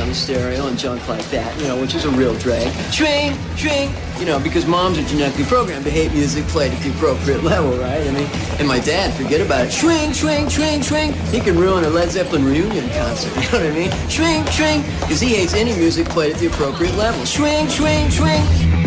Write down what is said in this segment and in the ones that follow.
on the stereo and junk like that, which is a real drag. Swing, swing, because moms are genetically programmed to hate music played at the appropriate level, right? And my dad, forget about it. Swing, swing, swing, swing. He can ruin a Led Zeppelin reunion concert, you know what I mean? Swing, swing, because he hates any music played at the appropriate level. Swing, swing, swing.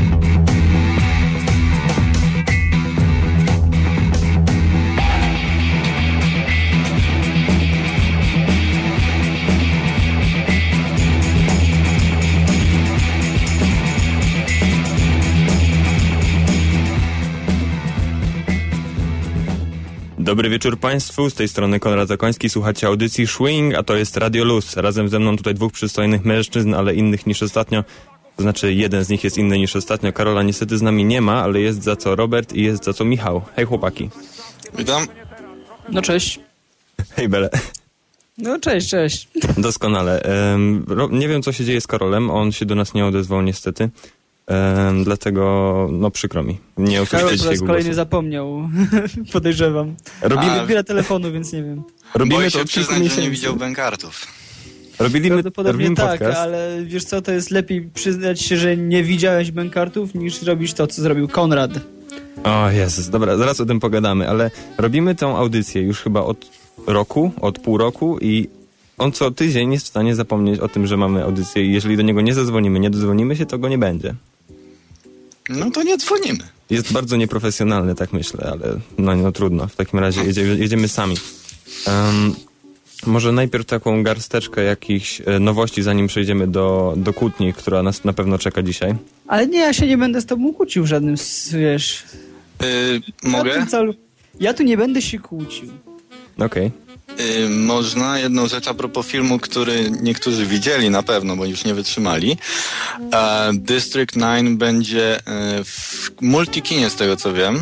Dobry wieczór Państwu, z tej strony Konrad Zakoński, słuchacie audycji Swing, a to jest Radio Luz. Razem ze mną tutaj dwóch przystojnych mężczyzn, ale innych niż ostatnio. To znaczy jeden z nich jest inny niż ostatnio. Karola niestety z nami nie ma, ale jest za co Robert i jest za co Michał. Hej chłopaki. Witam. No cześć. Hej Bele. No cześć, cześć. Doskonale. Nie wiem co się dzieje z Karolem, on się do nas nie odezwał niestety. Dlatego, przykro mi. Nie usłyszeliście Karol po raz kolejny głosu. zapomniał, podejrzewam. Nie odbiera telefonu, więc nie wiem. Robimy to przyznać, że nie widział bękartów. Prawdopodobnie tak, podcast. ale wiesz co, to jest lepiej przyznać się, że nie widziałeś bękartów, niż robić to, co zrobił Konrad. O Jezus, dobra, zaraz o tym pogadamy, ale robimy tą audycję już chyba od pół roku i on co tydzień jest w stanie zapomnieć o tym, że mamy audycję i jeżeli do niego nie zadzwonimy, nie dodzwonimy się, to go nie będzie. No to nie dzwonimy. Jest bardzo nieprofesjonalny, tak myślę, ale no trudno. W takim razie jedziemy sami. Może najpierw taką garsteczkę jakichś nowości, zanim przejdziemy do kłótni, która nas na pewno czeka dzisiaj. Ale nie, ja się nie będę z tobą kłócił w żadnym, wiesz... Mogę? Ja tu nie będę się kłócił. Okej. Można jedną rzecz a propos filmu, który niektórzy widzieli na pewno, bo już nie wytrzymali. District 9 będzie w multikinie, z tego co wiem,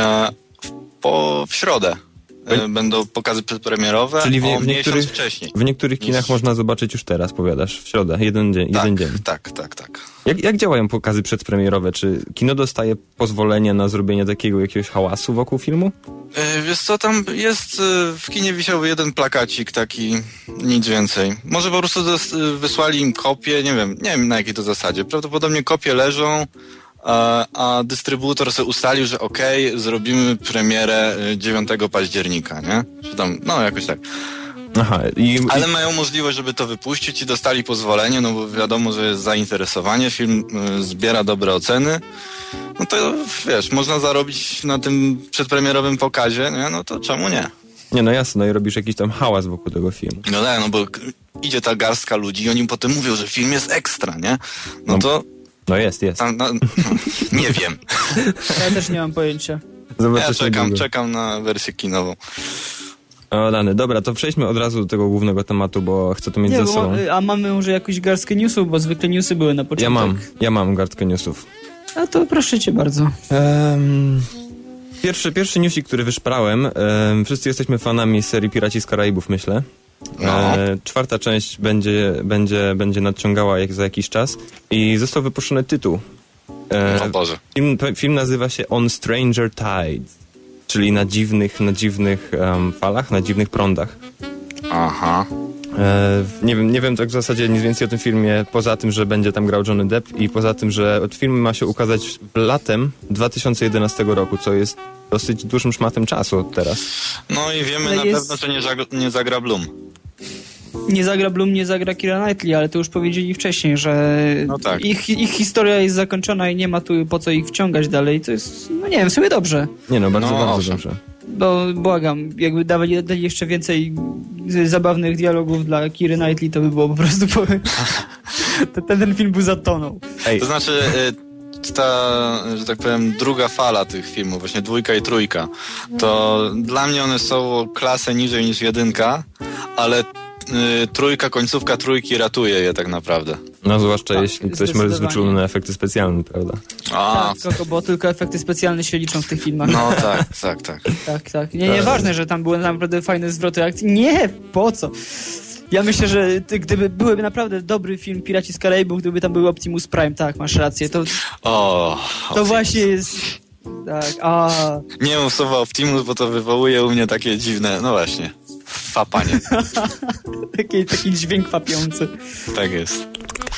w środę. Będą pokazy przedpremierowe, czyli miesiąc wcześniej. W niektórych kinach można zobaczyć już teraz, powiadasz, w środę, jeden dzień. Tak. Jak działają pokazy przedpremierowe? Czy kino dostaje pozwolenie na zrobienie takiego jakiegoś hałasu wokół filmu? Wiesz co, tam jest, w kinie wisiał jeden plakacik taki, nic więcej. Może po prostu wysłali im kopię, nie wiem na jakiej to zasadzie. Prawdopodobnie kopie leżą, a dystrybutor sobie ustalił, że zrobimy premierę 9 października, nie? Czy tam, jakoś tak. Aha, ale mają możliwość, żeby to wypuścić i dostali pozwolenie, no bo wiadomo, że jest zainteresowanie, film zbiera dobre oceny. No to wiesz, można zarobić na tym przedpremierowym pokazie, nie? No to czemu nie? Nie, no jasne, no i robisz jakiś tam hałas wokół tego filmu. No tak, no bo idzie ta garstka ludzi i oni potem mówią, że film jest ekstra, nie? No jest. Nie wiem. Ja też nie mam pojęcia. Ja czekam na wersję kinową. O dany, dobra, to przejdźmy od razu do tego głównego tematu, bo chcę to mieć ze sobą. A mamy może jakąś garstkę newsów, bo zwykle newsy były na początek. Ja mam garstkę newsów. A to proszę cię bardzo. Pierwszy newsik, który wyszperałem, wszyscy jesteśmy fanami serii Piraci z Karaibów, myślę. Czwarta część będzie nadciągała za jakiś czas i został wypuszczony tytuł. O Boże. Film nazywa się On Stranger Tides, czyli na dziwnych falach, na dziwnych prądach. Aha. Nie wiem tak w zasadzie nic więcej o tym filmie, poza tym, że będzie tam grał Johnny Depp i poza tym, że film ma się ukazać latem 2011 roku, co jest dosyć dużym szmatem czasu od teraz. No i wiemy pewno, że nie zagra Bloom. Nie zagra Bloom, nie zagra Keira Knightley, ale to już powiedzieli wcześniej, że tak. ich historia jest zakończona i nie ma tu po co ich wciągać dalej. To jest, nie wiem, w sumie dobrze. Bardzo dobrze. Bo błagam, jakby dali jeszcze więcej zabawnych dialogów dla Keiry Knightley, to by było po prostu... ten film by zatonął. To znaczy... że tak powiem, druga fala tych filmów, właśnie 2 i 3, to dla mnie one są o klasę niżej niż 1, ale 3, końcówka 3 ratuje je tak naprawdę. No zwłaszcza jeśli ktoś jest wyczulony na efekty specjalne, prawda? Tak, bo tylko efekty specjalne się liczą w tych filmach. No tak. Tak. Nie, ważne, że tam były naprawdę fajne zwroty akcji. Nie, po co? Ja myślę, że gdyby byłby naprawdę dobry film Piraci z Karaibów, gdyby tam był Optimus Prime, tak, masz rację, to właśnie jest... Tak, Nie mów słowa Optimus, bo to wywołuje u mnie takie dziwne, no właśnie. fapanie. Taki dźwięk fapiący. Tak jest.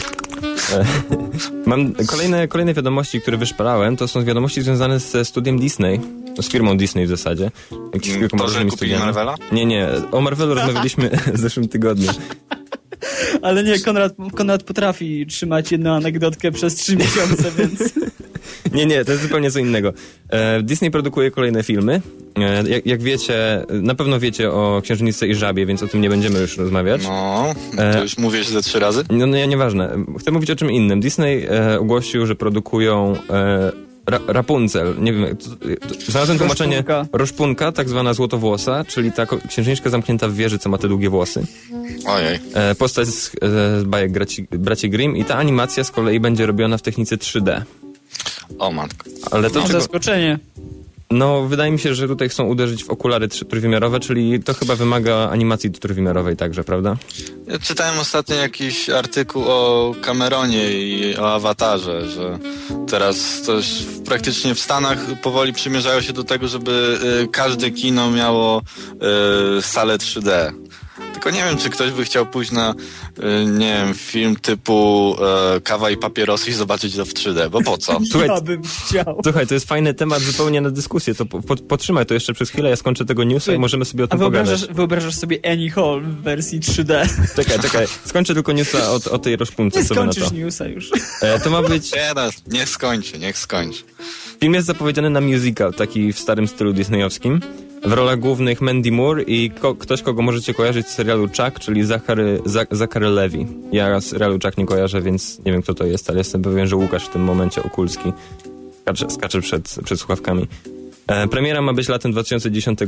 Mam kolejne wiadomości, które wyszparałem, to są wiadomości związane ze studiem Disney, z firmą Disney w zasadzie. To, że kupili Marvela? Nie, o Marvelu rozmawialiśmy w zeszłym tygodniu. Ale nie, Konrad potrafi trzymać jedną anegdotkę przez 3 miesiące, więc... Nie, to jest zupełnie co innego. Disney produkuje kolejne filmy. Jak wiecie, na pewno wiecie o Księżniczce i Żabie, więc o tym nie będziemy już rozmawiać. No, to już mówisz ze 3 razy? No nieważne. Chcę mówić o czym innym. Disney ogłosił, że produkują Rapunzel. Nie wiem, znalazłem tłumaczenie Roszpunka, tak zwana złotowłosa, czyli ta księżniczka zamknięta w wieży, co ma te długie włosy. Ojej. Postać z bajek braci Grimm i ta animacja z kolei będzie robiona w technice 3D. O matko. Ale to zaskoczenie. No, wydaje mi się, że tutaj chcą uderzyć w okulary trójwymiarowe, czyli to chyba wymaga animacji trójwymiarowej także, prawda? Ja czytałem ostatnio jakiś artykuł o Cameronie i o Awatarze, że teraz to już praktycznie w Stanach powoli przymierzają się do tego, żeby każde kino miało salę 3D. Tylko nie wiem, czy ktoś by chciał pójść na, nie wiem, film typu Kawa i papierosy i zobaczyć to w 3D, bo po co? Słuchaj, ja bym chciał. Słuchaj, to jest fajny temat zupełnie na dyskusję, to potrzymaj to jeszcze przez chwilę, ja skończę tego newsa i możemy sobie o tym pogadać. Wyobrażasz sobie Annie Hall w wersji 3D? Czekaj, skończę tylko newsa o tej Roszpunce. Nie skończysz newsa już. To ma być... Niech skończy. Film jest zapowiedziany na musical, taki w starym stylu disneyowskim. W rolach głównych Mandy Moore i ktoś, kogo możecie kojarzyć z serialu Chuck, czyli Zachary Levi. Ja serialu Chuck nie kojarzę, więc nie wiem, kto to jest, ale jestem pewien, że Łukasz w tym momencie Okulski skacze przed słuchawkami. Premiera ma być latem 2010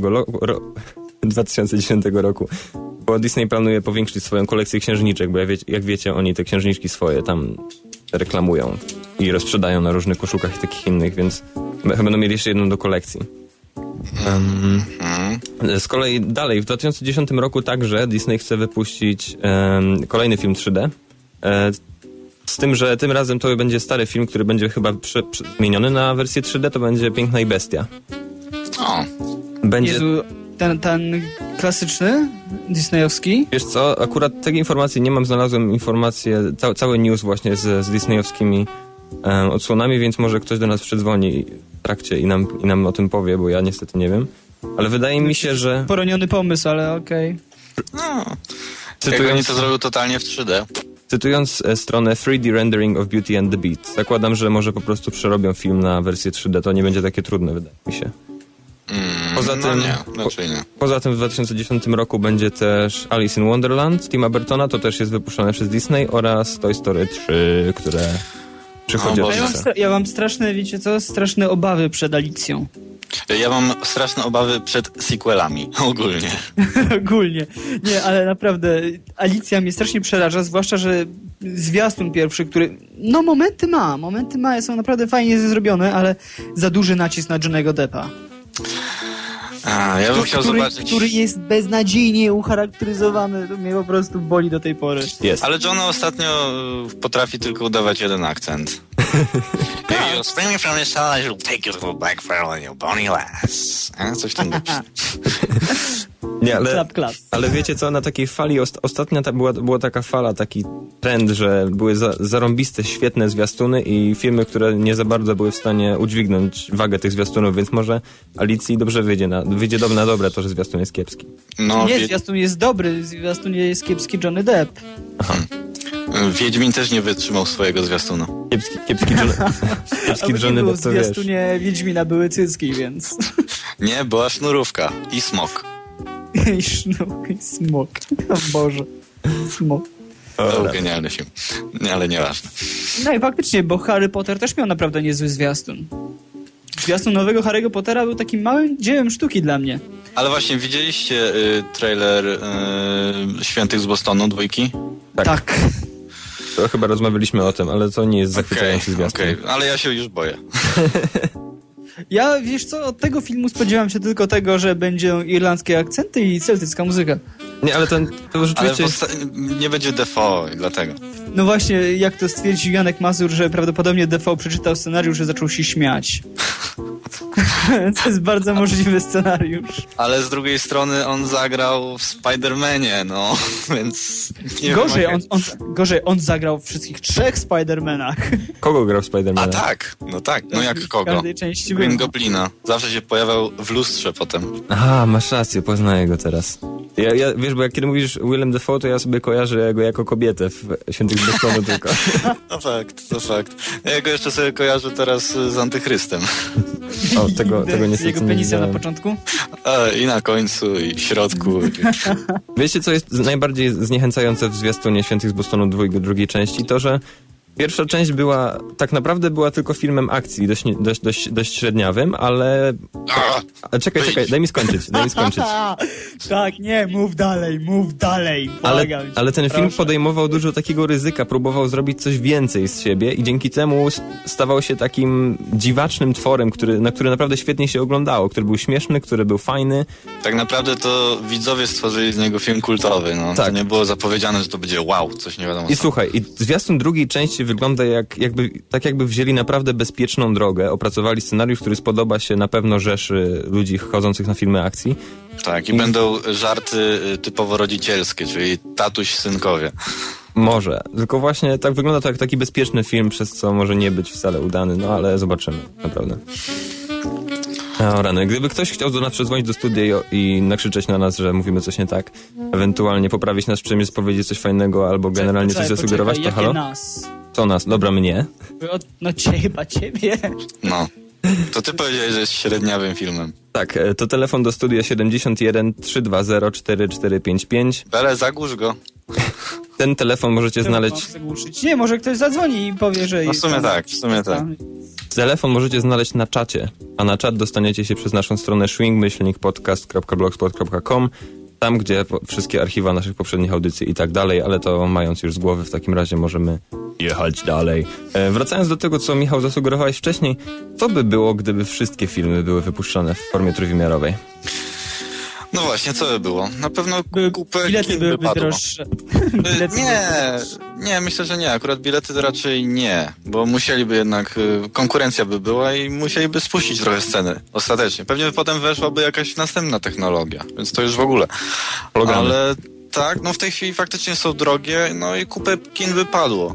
roku, bo Disney planuje powiększyć swoją kolekcję księżniczek, bo jak wiecie, oni te księżniczki swoje tam reklamują i rozprzedają na różnych koszulkach i takich innych, więc będą mieli jeszcze jedną do kolekcji. Z kolei dalej, w 2010 roku także Disney chce wypuścić kolejny film 3D. Z tym, że tym razem to będzie stary film, który będzie chyba zmieniony na wersję 3D, to będzie Piękna i Bestia. O. Będzie... Jezu, ten klasyczny, disneyowski? Wiesz co, akurat tej informacji nie mam, znalazłem informację, cały news właśnie z disneyowskimi odsłonami, więc może ktoś do nas przydzwoni w trakcie i nam o tym powie, bo ja niestety nie wiem. Ale wydaje mi się, że... Poroniony pomysł, ale okej. No, jak oni to zrobił totalnie w 3D. Cytując stronę 3D Rendering of Beauty and the Beast, zakładam, że może po prostu przerobią film na wersję 3D, to nie będzie takie trudne, wydaje mi się. Poza tym w 2010 roku będzie też Alice in Wonderland Tima Burtona, to też jest wypuszczone przez Disney, oraz Toy Story 3, które przychodzi od Ja mam straszne, wiecie co, straszne obawy przed Alicją. Ja mam straszne obawy przed sequelami, ogólnie. Ogólnie. Nie, ale naprawdę Alicja mnie strasznie przeraża, zwłaszcza, że zwiastun pierwszy, który, no momenty ma, są naprawdę fajnie zrobione, ale za duży nacisk na Johnny'ego Deppa. Ja bym chciał zobaczyć... Który jest beznadziejnie ucharakteryzowany, to mnie po prostu boli do tej pory. Jest. Ale John ostatnio potrafi tylko udawać jeden akcent. You're springing from the side, you'll take your little black fur and your bony lass. Coś tam Nie, klap. Ale wiecie co, na takiej fali, ostatnia była taka fala, taki trend, że były zarąbiste, świetne zwiastuny i filmy, które nie za bardzo były w stanie udźwignąć wagę tych zwiastunów, więc może Alicji dobrze wyjdzie na dobre to, że zwiastun jest kiepski. No, zwiastun jest dobry, zwiastun jest kiepski Johnny Depp. Aha. Wiedźmin też nie wytrzymał swojego zwiastuna. Kiepski Johnny Depp, to wiesz. W zwiastunie Wiedźmina były cycki, więc... Nie, była sznurówka i smok. I sznurówka i smok. O Boże. Smok. To był genialny film. Nie, ale nieważne. No i faktycznie, bo Harry Potter też miał naprawdę niezły zwiastun. Zwiastun nowego Harry'ego Pottera był takim małym dziełem sztuki dla mnie. Ale właśnie, widzieliście trailer Świętych z Bostonu 2? Tak. To chyba rozmawialiśmy o tym, ale to nie jest zachwycający zwiastun. Ale ja się już boję. Ja, wiesz co, od tego filmu spodziewam się tylko tego, że będą irlandzkie akcenty i celtycka muzyka. Nie, ale to rzeczywiście... nie będzie Defoe, dlatego. No właśnie, jak to stwierdził Janek Mazur, że prawdopodobnie Defoe przeczytał scenariusz i zaczął się śmiać. To jest bardzo możliwy scenariusz. Ale z drugiej strony on zagrał w Spider-Manie, no, więc... Gorzej, on zagrał w wszystkich 3 Spider-Manach. Kogo grał w Spider-Manach? A tak, no jak kogo? W każdej części Green Goblina. Zawsze się pojawiał w lustrze potem. Aha, masz rację, poznaję go teraz. Ja wiesz, bo jak kiedy mówisz Willem Dafoe, to ja sobie kojarzę go jako kobietę w Świętych Bostonu tylko. To fakt. Ja go jeszcze sobie kojarzę teraz z Antychrystem. O, tego niestety jego penisem na początku? I na końcu, i w środku. Wiecie, co jest najbardziej zniechęcające w zwiastunie Świętych z Bostonu drugiej części? To, że pierwsza część tak naprawdę była tylko filmem akcji, dość średniawym, ale... Czekaj, daj mi skończyć. Tak, nie, mów dalej. Ale ten film podejmował dużo takiego ryzyka, próbował zrobić coś więcej z siebie i dzięki temu stawał się takim dziwacznym tworem, na który naprawdę świetnie się oglądało, który był śmieszny, który był fajny. Tak naprawdę to widzowie stworzyli z niego film kultowy, no. Tak. To nie było zapowiedziane, że to będzie wow, coś nie wiadomo. I słuchaj, i zwiastun drugiej części wygląda jakby wzięli naprawdę bezpieczną drogę, opracowali scenariusz, który spodoba się na pewno rzeszy ludzi chodzących na filmy akcji. Tak, i będą żarty typowo rodzicielskie, czyli tatuś, synkowie. Może, tylko właśnie tak wygląda to jak taki bezpieczny film, przez co może nie być wcale udany, no ale zobaczymy, naprawdę. O rany, gdyby ktoś chciał do nas przedzwonić do studia i nakrzyczeć na nas, że mówimy coś nie tak, ewentualnie poprawić nas czymś, powiedzieć coś fajnego albo generalnie coś zasugerować, to halo? Nas? Co nas? Dobra, mnie? No chyba ciebie. No. To ty powiedziałeś, że jest średniawym filmem. Tak, to telefon do studia 71 320 4455. Bele, zagłusz go. Ten telefon możecie znaleźć... Nie, może ktoś zadzwoni i powie, że... No w sumie tak. Telefon możecie znaleźć na czacie, a na czat dostaniecie się przez naszą stronę swing-podcast.blogspot.com, tam gdzie wszystkie archiwa naszych poprzednich audycji i tak dalej, ale to mając już z głowy, w takim razie możemy jechać dalej. Wracając do tego, co Michał zasugerowałeś wcześniej, co by było, gdyby wszystkie filmy były wypuszczane w formie trójwymiarowej? No właśnie, co by było? Na pewno kupę bilety byłyby wypadło. droższe. Nie, myślę, że nie. Akurat bilety to raczej nie, bo musieliby jednak, konkurencja by była i musieliby spuścić trochę sceny ostatecznie. Pewnie potem weszłaby jakaś następna technologia, więc to już w ogóle. Hologramy. Ale tak, no w tej chwili faktycznie są drogie, no i kupę kin wypadło.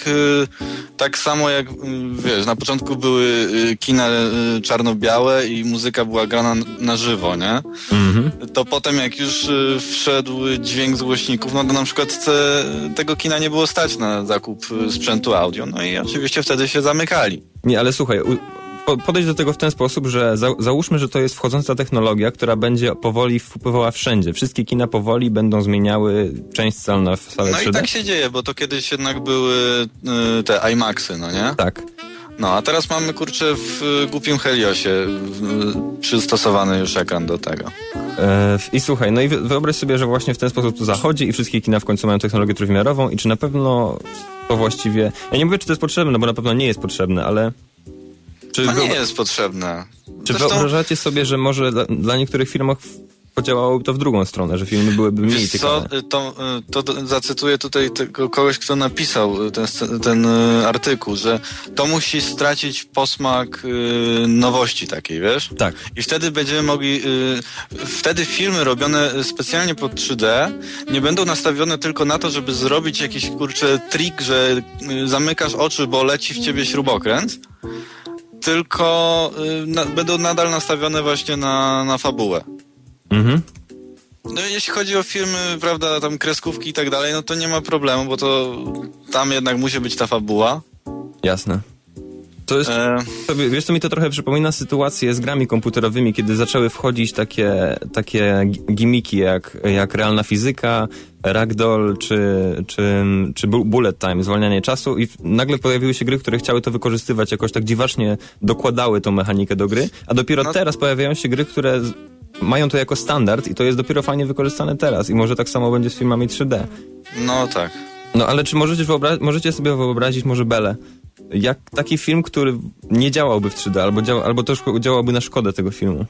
Tak samo jak, wiesz, na początku były kina czarno-białe i muzyka była grana na żywo, nie? To potem jak już wszedł dźwięk z głośników, no to na przykład tego kina nie było stać na zakup sprzętu audio, no i oczywiście wtedy się zamykali. Nie, ale słuchaj, podejdź do tego w ten sposób, że załóżmy, że to jest wchodząca technologia, która będzie powoli wpływała wszędzie. Wszystkie kina powoli będą zmieniały część sal na salę 3D. No i tak się dzieje, bo to kiedyś jednak były te IMAXy, no nie? Tak. No, a teraz mamy, kurczę, w głupim Heliosie przystosowany już ekran do tego. I słuchaj, no i wyobraź sobie, że właśnie w ten sposób to zachodzi i wszystkie kina w końcu mają technologię trójwymiarową i czy na pewno to właściwie... Ja nie mówię, czy to jest potrzebne, bo na pewno nie jest potrzebne, ale... To nie jest potrzebne. Czy wyobrażacie sobie, że może dla niektórych filmów podziałałoby to w drugą stronę, że filmy byłyby mniej ciekawe? To zacytuję tutaj tego kogoś, kto napisał ten artykuł, że to musi stracić posmak nowości takiej, wiesz? Tak. I wtedy będziemy mogli... Wtedy filmy robione specjalnie pod 3D nie będą nastawione tylko na to, żeby zrobić jakiś, kurczę, trik, że zamykasz oczy, bo leci w ciebie śrubokręt, tylko będą nadal nastawione właśnie na fabułę. No jeśli chodzi o filmy, prawda, tam kreskówki i tak dalej, no to nie ma problemu, bo to tam jednak musi być ta fabuła. Jasne. To jest, wiesz co, mi to trochę przypomina sytuację z grami komputerowymi, kiedy zaczęły wchodzić takie gimmiki jak realna fizyka, ragdoll czy bullet time, zwalnianie czasu i nagle pojawiły się gry, które chciały to wykorzystywać, jakoś tak dziwacznie dokładały tą mechanikę do gry, a dopiero teraz pojawiają się gry, które mają to jako standard i to jest dopiero fajnie wykorzystane teraz i może tak samo będzie z filmami 3D. No tak. No ale czy możecie sobie wyobrazić może Belę, jak taki film, który nie działałby w 3D, albo też działałby na szkodę tego filmu?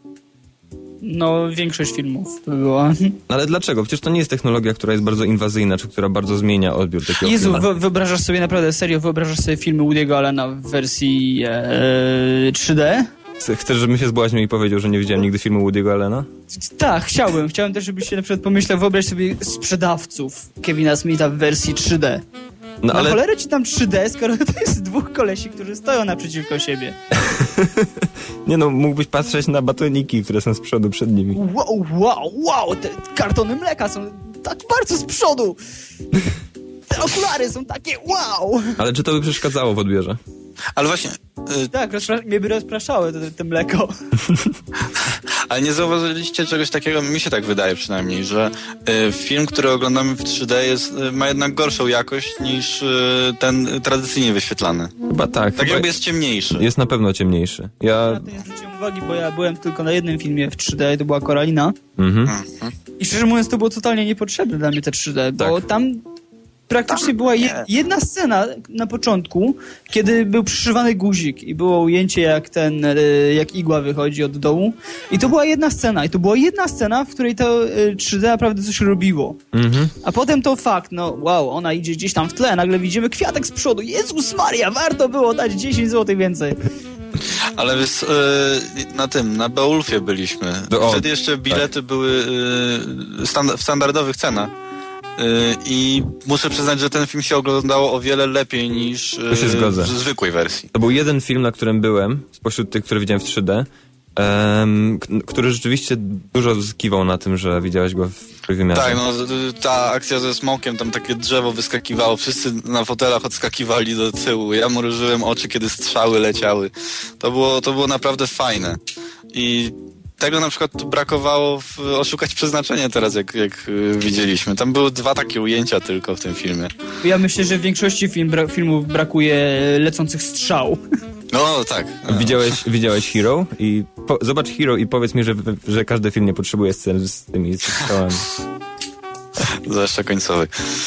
No, większość filmów by była. Ale dlaczego? Przecież to nie jest technologia, która jest bardzo inwazyjna, czy która bardzo zmienia odbiór takiego Jezu, filmu. wyobrażasz sobie naprawdę, serio, wyobrażasz sobie filmy Woody'ego Allena w wersji 3D? Chcesz, żebym się zbłaźnił i powiedział, że nie widziałem nigdy filmu Woody'ego Allena? Tak, chciałem też, żebyś się na przykład pomyślał, wyobraź sobie sprzedawców Kevina Smitha w wersji 3D. No ale... cholerę ci tam 3D, skoro to jest dwóch kolesi, którzy stoją naprzeciwko siebie. Nie no, mógłbyś patrzeć na batoniki, które są z przodu przed nimi. Wow, te kartony mleka są tak bardzo z przodu. Te okulary są takie wow. Ale czy to by przeszkadzało w odbiorze? Ale właśnie... Tak, mnie by rozpraszały te mleko. Ale nie zauważyliście czegoś takiego, mi się tak wydaje przynajmniej, że film, który oglądamy w 3D ma jednak gorszą jakość niż ten tradycyjnie wyświetlany. Chyba tak. Tak jakby jest ciemniejszy. Jest na pewno ciemniejszy. Ja na to nie zwróciłem uwagi, bo ja byłem tylko na jednym filmie w 3D, to była Koralina. I szczerze mówiąc, to było totalnie niepotrzebne dla mnie te 3D, bo tam praktycznie była jedna scena na początku, kiedy był przyszywany guzik i było ujęcie jak igła wychodzi od dołu. I to była jedna scena. I to była jedna scena, w której to 3D naprawdę coś robiło. A potem to fakt, ona idzie gdzieś tam w tle, nagle widzimy kwiatek z przodu. Jezus Maria, warto było dać 10 zł więcej. Ale na Beowulfie byliśmy. Wtedy jeszcze bilety były w standardowych cenach. I muszę przyznać, że ten film się oglądało o wiele lepiej niż w zwykłej wersji. To był jeden film, na którym byłem, spośród tych, które widziałem w 3D, który rzeczywiście dużo zyskiwał na tym, że widziałeś go w trójwymiarze. Tak, ta akcja ze smokiem, tam takie drzewo wyskakiwało, wszyscy na fotelach odskakiwali do tyłu, ja mrużyłem oczy, kiedy strzały leciały. To było naprawdę fajne. I tego na przykład brakowało w Oszukać Przeznaczenie teraz, jak widzieliśmy. Tam były 2 takie ujęcia tylko w tym filmie. Ja myślę, że w większości filmów brakuje lecących strzał. No tak. Widziałeś Hero? Zobacz Hero i powiedz mi, że każdy film nie potrzebuje scen z tymi strzałami. Zwłaszcza końcowy.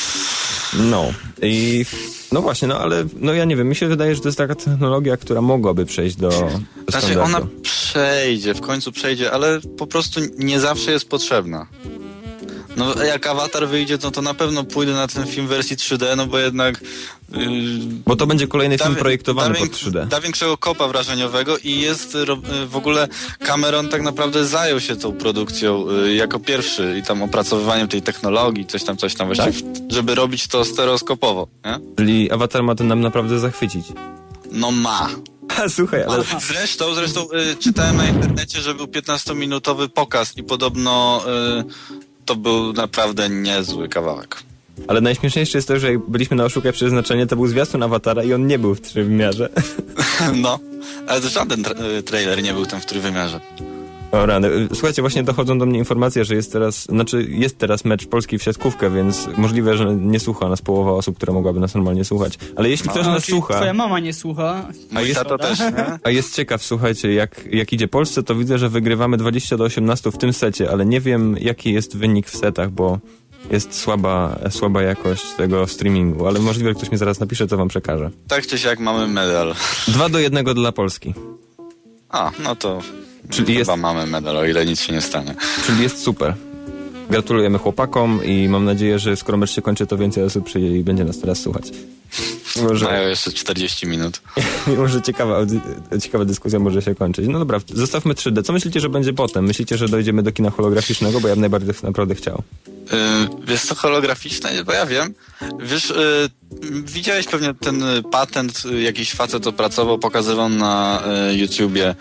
No właśnie, ale ja nie wiem, mi się wydaje, że to jest taka technologia, która mogłaby przejść do standardu. Ona w końcu przejdzie, ale po prostu nie zawsze jest potrzebna. Jak Avatar wyjdzie, to na pewno pójdę na ten film w wersji 3D, bo jednak... Bo to będzie kolejny film projektowany pod 3D. Da większego kopa wrażeniowego i jest w ogóle Cameron tak naprawdę zajął się tą produkcją jako pierwszy i tam opracowywaniem tej technologii, coś tam właściwie, tak? Żeby robić to stereoskopowo, nie? Czyli Avatar ma to nam naprawdę zachwycić. Ma. Słuchaj, ale... Zresztą czytałem na internecie, że był 15-minutowy pokaz i podobno to był naprawdę niezły kawałek. Ale najśmieszniejsze jest to, że jak byliśmy na Oszukaj Przeznaczenie, to był zwiastun Awatara i on nie był w trójwymiarze. Ale żaden trailer nie był tam w trójwymiarze. O rany. Słuchajcie, właśnie dochodzą do mnie informacje, że jest teraz mecz Polski w siatkówkę, więc możliwe, że nie słucha nas połowa osób, która mogłaby nas normalnie słuchać. Ale jeśli ktoś nas słucha... Twoja mama nie słucha. A jest ciekaw, słuchajcie, jak idzie Polsce, to widzę, że wygrywamy 20-18 w tym secie, ale nie wiem, jaki jest wynik w setach, bo jest słaba jakość tego streamingu, ale możliwe, że ktoś mi zaraz napisze, to wam przekażę. Tak czy siak mamy medal. 2-1 dla Polski. To... Czyli chyba mamy medal, o ile nic się nie stanie. Czyli jest super. Gratulujemy chłopakom i mam nadzieję, że skoro mecz się kończy, to więcej osób przyjdzie i będzie nas teraz słuchać. Mają jeszcze 40 minut. Może ciekawa dyskusja może się kończyć. No dobra, zostawmy 3D. Co myślicie, że będzie potem? Myślicie, że dojdziemy do kina holograficznego? Bo ja najbardziej naprawdę chciał. Wiesz co, holograficzne? Bo ja wiem. Wiesz, widziałeś pewnie ten patent, jakiś facet opracował, pokazywał na YouTubie.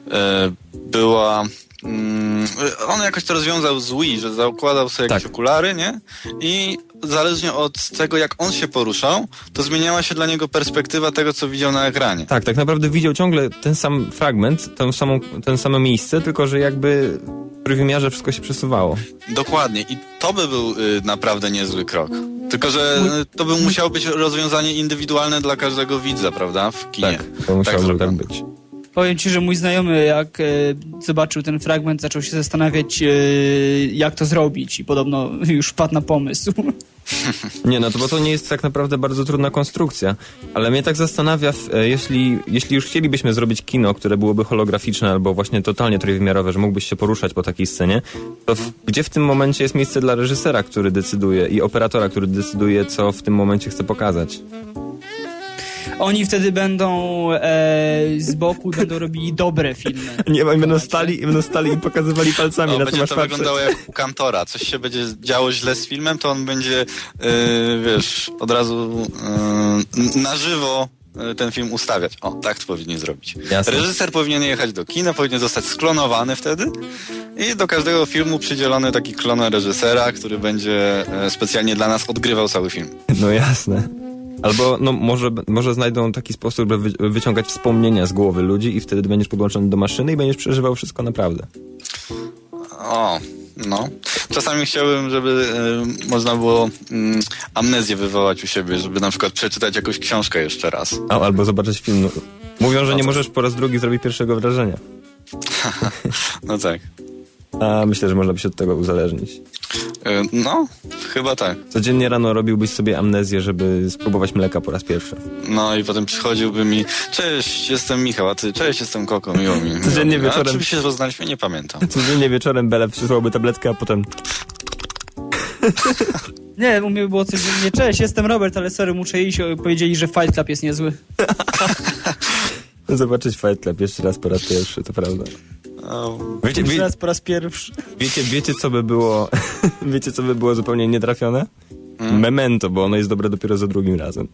On jakoś to rozwiązał z Wii, że zakładał sobie jakieś okulary, nie? I zależnie od tego, jak on się poruszał, to zmieniała się dla niego perspektywa tego, co widział na ekranie. Tak naprawdę widział ciągle ten sam fragment, ten samo miejsce, tylko że jakby w trójwymiarze wszystko się przesuwało. Dokładnie. I to by był naprawdę niezły krok. Tylko że to by musiało być rozwiązanie indywidualne dla każdego widza, prawda? W kinie. Tak, to musiało tak być. Powiem ci, że mój znajomy, jak zobaczył ten fragment, zaczął się zastanawiać, jak to zrobić i podobno już wpadł na pomysł. Nie, bo to nie jest tak naprawdę bardzo trudna konstrukcja, ale mnie tak zastanawia, jeśli już chcielibyśmy zrobić kino, które byłoby holograficzne albo właśnie totalnie trójwymiarowe, że mógłbyś się poruszać po takiej scenie, to gdzie w tym momencie jest miejsce dla reżysera, który decyduje i operatora, który decyduje, co w tym momencie chce pokazać? Oni wtedy będą z boku będą robili dobre filmy. Nie, oni będą stali i pokazywali palcami, na co masz to patrzeć. wyglądało jak u Kantora. Coś się będzie działo źle z filmem, to on będzie, od razu na żywo ten film ustawiać. O, tak to powinien zrobić. Jasne. Reżyser powinien jechać do kina, powinien zostać sklonowany wtedy i do każdego filmu przydzielony taki klon reżysera, który będzie specjalnie dla nas odgrywał cały film. No jasne. Albo może znajdą taki sposób, żeby wyciągać wspomnienia z głowy ludzi i wtedy będziesz podłączony do maszyny i będziesz przeżywał wszystko naprawdę. No. Czasami chciałbym, żeby można było amnezję wywołać u siebie, żeby na przykład przeczytać jakąś książkę jeszcze raz. Albo zobaczyć film. Mówią, że nie możesz po raz drugi zrobić pierwszego wrażenia. No tak. A myślę, że można by się od tego uzależnić. No, chyba tak. Codziennie rano robiłbyś sobie amnezję, żeby spróbować mleka po raz pierwszy. No i potem przychodziłby mi: cześć, jestem Michał, a ty: cześć, jestem Koko, miło mi. Codziennie wieczorem. A oczywiście rozznaliśmy, nie pamiętam. Codziennie wieczorem Bele przysłałby tabletkę, a potem... Nie, u mnie było codziennie: cześć, jestem Robert, ale sorry, muszę iść. Powiedzieli, że Fight Club jest niezły. Zobaczyć Fight Club jeszcze raz po raz pierwszy, to prawda. Jeszcze raz po raz pierwszy. Wiecie co by było wiecie co by było zupełnie nietrafione? Memento, bo ono jest dobre dopiero za drugim razem.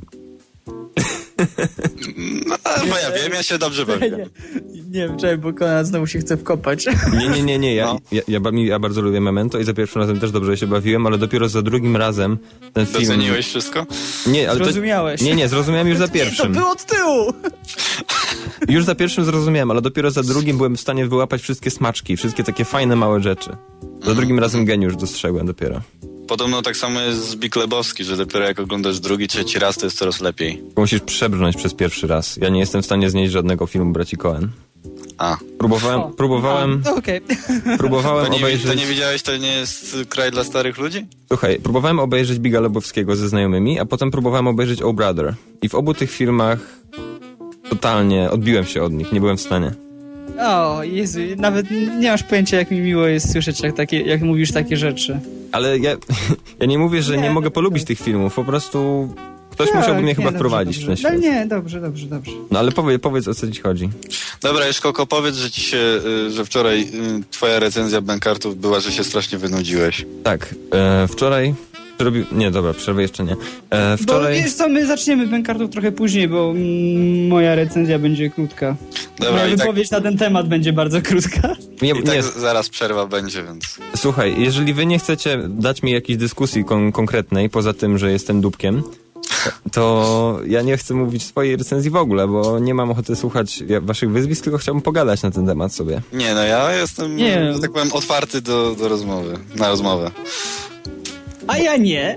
No, bo ja wiem, ja się dobrze bawię. Nie wiem, czekaj, bo Konrad znowu się chce wkopać. Nie. Ja bardzo lubię Memento i za pierwszym razem też dobrze się bawiłem, ale dopiero za drugim razem ten film... Doceniłeś wszystko? Nie, ale zrozumiałeś. Nie, zrozumiałem już za pierwszym. To było od tyłu! Już za pierwszym zrozumiałem, ale dopiero za drugim byłem w stanie wyłapać wszystkie smaczki, wszystkie takie fajne, małe rzeczy. Za drugim razem geniusz dostrzegłem dopiero. Podobno tak samo jest z Big Lebowski, że dopiero jak oglądasz drugi, trzeci raz, to jest coraz lepiej. Musisz przebrnąć przez pierwszy raz. Ja nie jestem w stanie znieść żadnego filmu braci Coen. Próbowałem obejrzeć... To nie widziałeś, to nie jest kraj dla starych ludzi? Słuchaj, próbowałem obejrzeć Biga Lebowskiego ze znajomymi, a potem próbowałem obejrzeć Oh Brother. I w obu tych filmach totalnie odbiłem się od nich, nie byłem w stanie. O, Jezu, nawet nie masz pojęcia, jak mi miło jest słyszeć, jak mówisz takie rzeczy. Ale ja nie mówię, że nie mogę polubić tych filmów, po prostu ktoś musiałby mnie chyba wprowadzić w ten świat. Nie, dobrze. No ale powiedz, o co ci chodzi. Dobra, już Koko, powiedz, że wczoraj twoja recenzja Bankartów była, że się strasznie wynudziłeś. Tak, wczoraj... Nie, dobra, przerwę jeszcze nie. Wczoraj... Bo wiesz co, my zaczniemy Bankartów trochę później, bo moja recenzja będzie krótka. Dobra, moja wypowiedź na ten temat będzie bardzo krótka. Zaraz przerwa będzie, więc... Słuchaj, jeżeli wy nie chcecie dać mi jakiejś dyskusji konkretnej, poza tym, że jestem dupkiem, to ja nie chcę mówić swojej recenzji w ogóle, bo nie mam ochoty słuchać waszych wyzwisk, tylko chciałbym pogadać na ten temat sobie. Nie, no ja jestem, że tak powiem, otwarty do rozmowy, na rozmowę. A ja nie.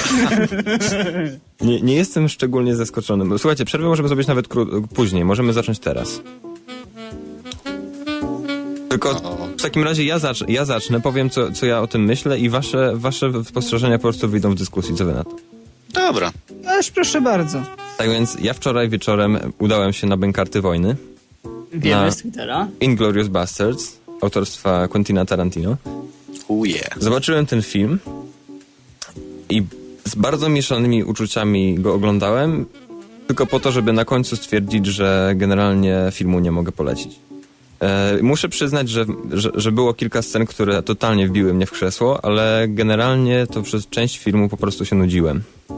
Nie jestem szczególnie zaskoczony. Słuchajcie, przerwę możemy zrobić nawet później. Możemy zacząć teraz. Tylko w takim razie ja zacznę, powiem co ja o tym myślę i wasze spostrzeżenia po prostu wyjdą w dyskusji. Co wy na to? Dobra. Ależ proszę bardzo. Tak więc ja wczoraj wieczorem udałem się na Bankarty Wojny. Wiemy z Twittera. Inglourious Basterds, autorstwa Quentina Tarantino. Zobaczyłem ten film i z bardzo mieszanymi uczuciami go oglądałem, tylko po to, żeby na końcu stwierdzić, że generalnie filmu nie mogę polecić. Muszę przyznać, że było kilka scen, które totalnie wbiły mnie w krzesło, ale generalnie to przez część filmu po prostu się nudziłem.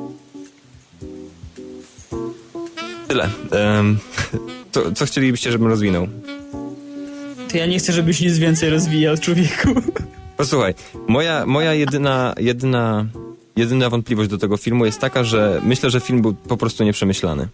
Tyle. Co chcielibyście, żebym rozwinął? To ja nie chcę, żebyś nic więcej rozwijał, człowieku. Posłuchaj, moja jedyna wątpliwość do tego filmu jest taka, że myślę, że film był po prostu nieprzemyślany.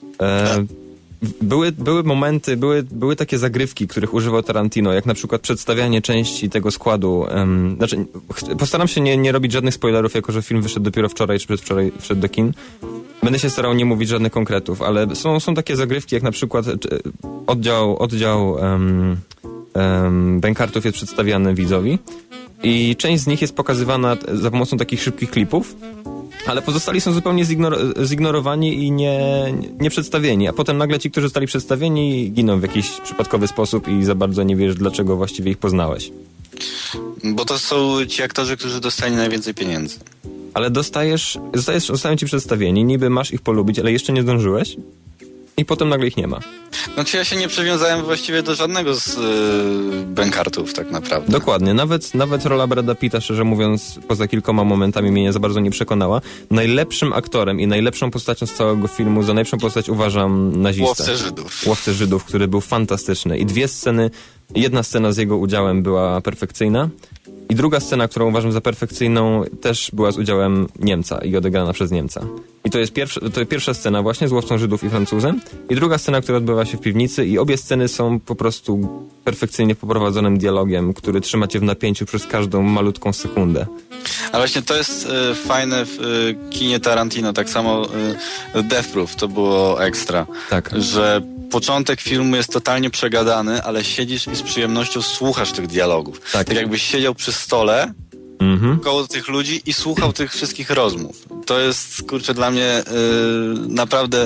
Były momenty, były takie zagrywki, których używał Tarantino, jak na przykład przedstawianie części tego składu. Postaram się nie robić żadnych spoilerów, jako że film wyszedł dopiero wczoraj, czy przedwczoraj wszedł do kin. Będę się starał nie mówić żadnych konkretów, ale są takie zagrywki, jak na przykład oddział Bankartów jest przedstawiany widzowi i część z nich jest pokazywana za pomocą takich szybkich klipów, ale pozostali są zupełnie zignorowani i nie przedstawieni, a potem nagle ci, którzy zostali przedstawieni, giną w jakiś przypadkowy sposób i za bardzo nie wiesz, dlaczego właściwie ich poznałeś. Bo to są ci aktorzy, którzy dostali najwięcej pieniędzy. Ale zostają ci przedstawieni, niby masz ich polubić, ale jeszcze nie zdążyłeś? i potem nagle ich nie ma. Znaczy ja się nie przywiązałem właściwie do żadnego z Bankartów tak naprawdę. Dokładnie. Nawet rola Brada Pitta, szczerze mówiąc, poza kilkoma momentami mnie za bardzo nie przekonała. Najlepszym aktorem i najlepszą postacią z całego filmu, za najlepszą postać uważam nazistę. Łowcę Żydów, który był fantastyczny. I jedna scena z jego udziałem była perfekcyjna. I druga scena, którą uważam za perfekcyjną, też była z udziałem Niemca i odegrana przez Niemca. I to jest pierwsza scena właśnie z Łowcą Żydów i Francuzem i druga scena, która odbywa się w piwnicy i obie sceny są po prostu perfekcyjnie poprowadzonym dialogiem, który trzyma cię w napięciu przez każdą malutką sekundę. A właśnie to jest fajne w kinie Tarantino, tak samo Death Proof to było ekstra. Tak. Że początek filmu jest totalnie przegadany, ale siedzisz i z przyjemnością słuchasz tych dialogów. Tak jakbyś siedział przy stole koło tych ludzi i słuchał tych wszystkich rozmów. To jest, kurczę, dla mnie naprawdę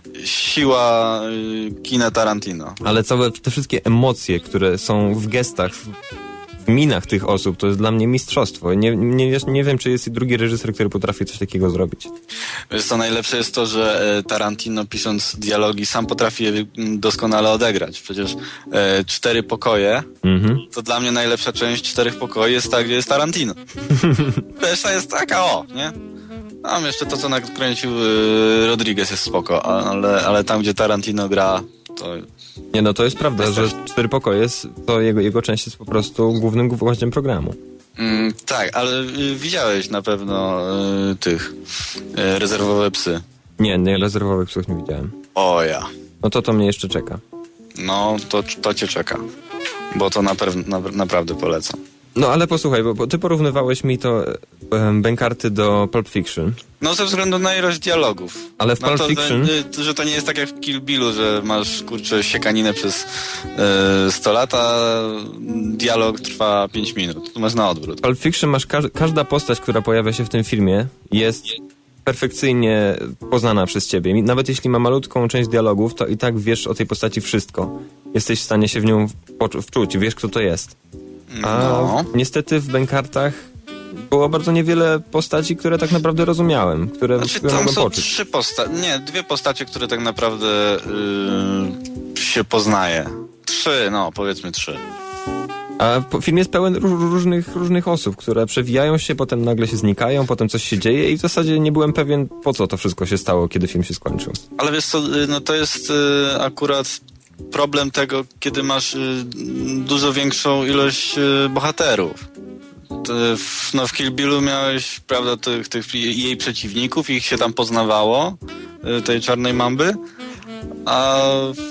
siła kina Tarantino. Ale te wszystkie emocje, które są w gestach, w minach tych osób, to jest dla mnie mistrzostwo. Nie wiem, czy jest i drugi reżyser, który potrafi coś takiego zrobić. Wiesz co, najlepsze jest to, że Tarantino, pisząc dialogi, sam potrafi je doskonale odegrać. Przecież 4 pokoje, to dla mnie najlepsza część 4 pokoi jest ta, gdzie jest Tarantino. Reszta jest taka, nie? Tam jeszcze to, co nakręcił Rodriguez jest spoko, ale tam, gdzie Tarantino gra, to... Nie, no to jest prawda, że 4 pokoje, to jego część jest po prostu głównym gwoździem programu. Tak, ale widziałeś na pewno tych rezerwowe psy. Nie, rezerwowych psów nie widziałem. O ja. No to mnie jeszcze czeka. No, to cię czeka. Bo to naprawdę polecam. No ale posłuchaj, bo ty porównywałeś mi to Bankarty do Pulp Fiction. No ze względu na ilość dialogów. Ale w Pulp Fiction... Że to nie jest tak jak w Kill Billu, że masz, kurczę, siekaninę przez 100 lat, a dialog trwa 5 minut. Tu masz na odwrót. W Pulp Fiction masz każda postać, która pojawia się w tym filmie, jest perfekcyjnie poznana przez ciebie. Nawet jeśli ma malutką część dialogów, to i tak wiesz o tej postaci wszystko. Jesteś w stanie się w nią wczuć, wiesz, kto to jest. A niestety w Bankartach było bardzo niewiele postaci, które tak naprawdę rozumiałem, które tam są poczuć. 2 postacie, które tak naprawdę się poznaje. 3, powiedzmy 3. A film jest pełen różnych osób, które przewijają się, potem nagle się znikają, potem coś się dzieje i w zasadzie nie byłem pewien, po co to wszystko się stało, kiedy film się skończył. Ale wiesz co, to jest akurat problem tego, kiedy masz dużo większą ilość bohaterów. W Kill Billu miałeś, prawda, tych jej przeciwników, ich się tam poznawało, tej czarnej mamby, a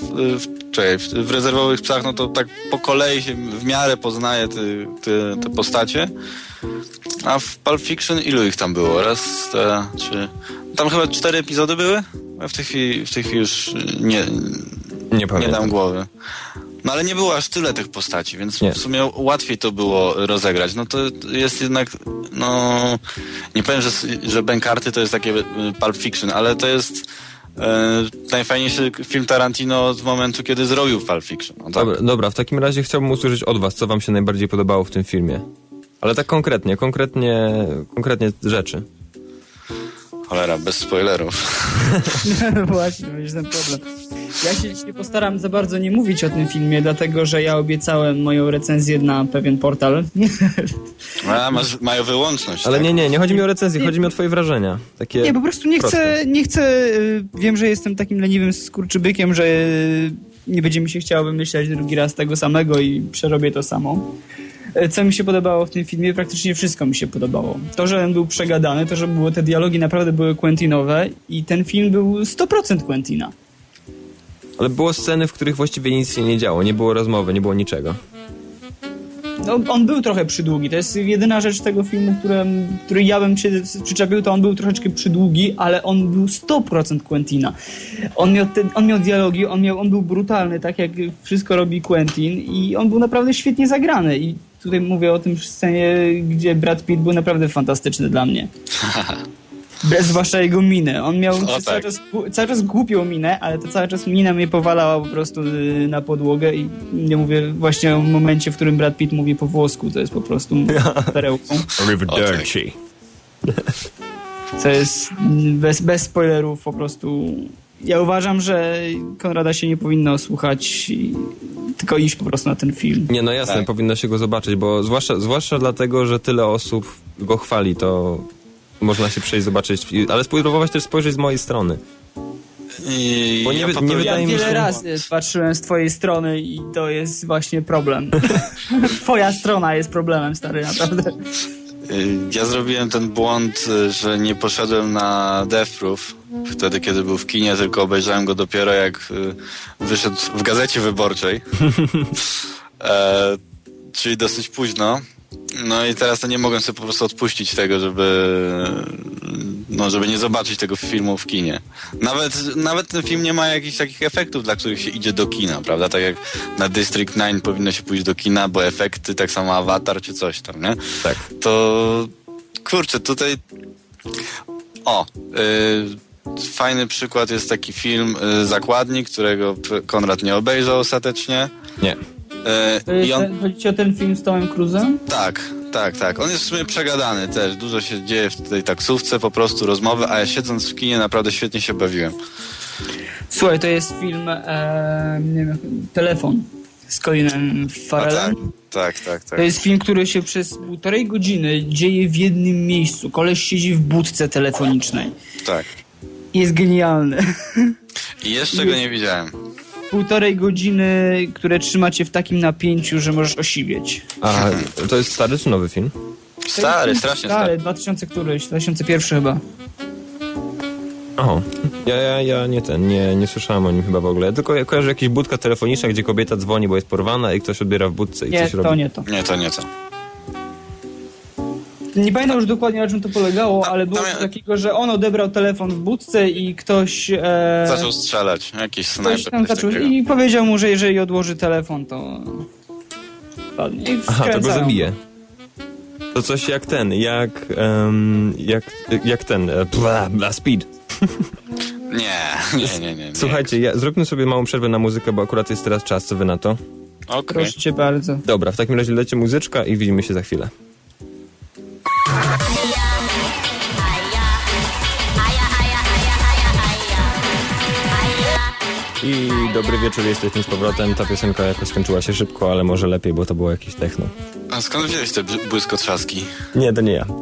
w rezerwowych psach, to tak po kolei się w miarę poznaje te postacie. A w Pulp Fiction ilu ich tam było? Raz, 2, 3... Tam chyba 4 epizody były? A w tej chwili już nie dam głowy. No ale nie było aż tyle tych postaci, więc w sumie łatwiej to było rozegrać. No to jest jednak, nie powiem, że Bankarty to jest takie Pulp Fiction, ale to jest najfajniejszy film Tarantino od momentu, kiedy zrobił Pulp Fiction. No tak. Dobra, w takim razie chciałbym usłyszeć od was, co wam się najbardziej podobało w tym filmie. Ale tak konkretnie rzeczy. Cholera, bez spoilerów. No właśnie, będzie ten problem. Ja się dzisiaj postaram za bardzo nie mówić o tym filmie, dlatego że ja obiecałem moją recenzję na pewien portal. Mają wyłączność. Ale tak? Nie chodzi mi o recenzję, chodzi mi o twoje wrażenia. Takie nie, po prostu nie chcę, wiem, że jestem takim leniwym skurczybykiem, że nie będzie mi się chciało wymyślać drugi raz tego samego i przerobię to samo. Co mi się podobało w tym filmie? Praktycznie wszystko mi się podobało. To, że on był przegadany, to, że te dialogi naprawdę były Quentinowe i ten film był 100% Quentina. Ale było sceny, w których właściwie nic się nie działo, nie było rozmowy, nie było niczego. No, on był trochę przydługi. To jest jedyna rzecz tego filmu, który ja bym się przyczepił, to on był troszeczkę przydługi, ale on był 100% Quentina. On miał dialogi, on był brutalny, tak jak wszystko robi Quentin i on był naprawdę świetnie zagrany. I tutaj mówię o tym scenie, gdzie Brad Pitt był naprawdę fantastyczny dla mnie. Zwłaszcza jego minę. On miał cały czas głupią minę, ale to cały czas mina mnie powalała po prostu na podłogę i nie mówię właśnie o momencie, w którym Brad Pitt mówi po włosku, to jest po prostu perełką. Arrivederci. Co jest bez spoilerów po prostu Ja uważam, że Konrada się nie powinno słuchać, tylko iść po prostu na ten film. Nie, no jasne, powinno się go zobaczyć, bo zwłaszcza dlatego, że tyle osób go chwali, to można się przejść, zobaczyć, ale spróbować też spojrzeć z mojej strony. Bo ja wiele razy patrzyłem z twojej strony i to jest właśnie problem. Twoja strona jest problemem, stary, naprawdę. Ja zrobiłem ten błąd, że nie poszedłem na Death Proof wtedy, kiedy był w kinie, tylko obejrzałem go dopiero jak wyszedł w Gazecie Wyborczej. Czyli dosyć późno. No i teraz to nie mogłem sobie po prostu odpuścić tego, żeby nie zobaczyć tego filmu w kinie. Nawet ten film nie ma jakichś takich efektów, dla których się idzie do kina, prawda? Tak jak na District 9 powinno się pójść do kina, bo efekty, tak samo Avatar czy coś tam, nie? Tak. To kurczę, tutaj fajny przykład jest taki film Zakładnik, którego Konrad nie obejrzał ostatecznie. Nie. Chodzi o ten film z Tomem Cruise'em? Tak. On jest w sumie przegadany też. Dużo się dzieje w tej taksówce, po prostu rozmowy, a ja siedząc w kinie naprawdę świetnie się bawiłem. Słuchaj, to jest film nie wiem, Telefon z Colinem Farrellem. Tak. To jest film, który się przez 1,5 godziny dzieje w jednym miejscu. Koleś siedzi w budce telefonicznej. Tak. Jest genialny. I jeszcze go nie widziałem. 1,5 godziny, które trzyma cię w takim napięciu, że możesz osiwieć. A to jest stary czy nowy film? Stary, strasznie stary. 2001 chyba. O, ja nie słyszałem o nim chyba w ogóle. Ja tylko kojarzę jakieś budka telefoniczna, gdzie kobieta dzwoni, bo jest porwana i ktoś odbiera w budce i coś robi. Nie to. Nie to. Nie pamiętam już dokładnie, na czym to polegało, ale było coś takiego, że on odebrał telefon w budce i ktoś... zaczął strzelać, jakiś snajper. I powiedział mu, że jeżeli odłoży telefon, to... padnie. Aha, to go zabije. To coś jak ten, jak ten, Speed. Nie. Słuchajcie, zróbmy sobie małą przerwę na muzykę, bo akurat jest teraz czas, co wy na to? Okay. Proszę cię bardzo. Dobra, w takim razie leci muzyczka i widzimy się za chwilę. I dobry wieczór, jesteśmy z powrotem. Ta piosenka jakoś skończyła się szybko, ale może lepiej, bo to było jakieś techno. A skąd wziąłeś te błyskotrzaski? Nie, to nie ja.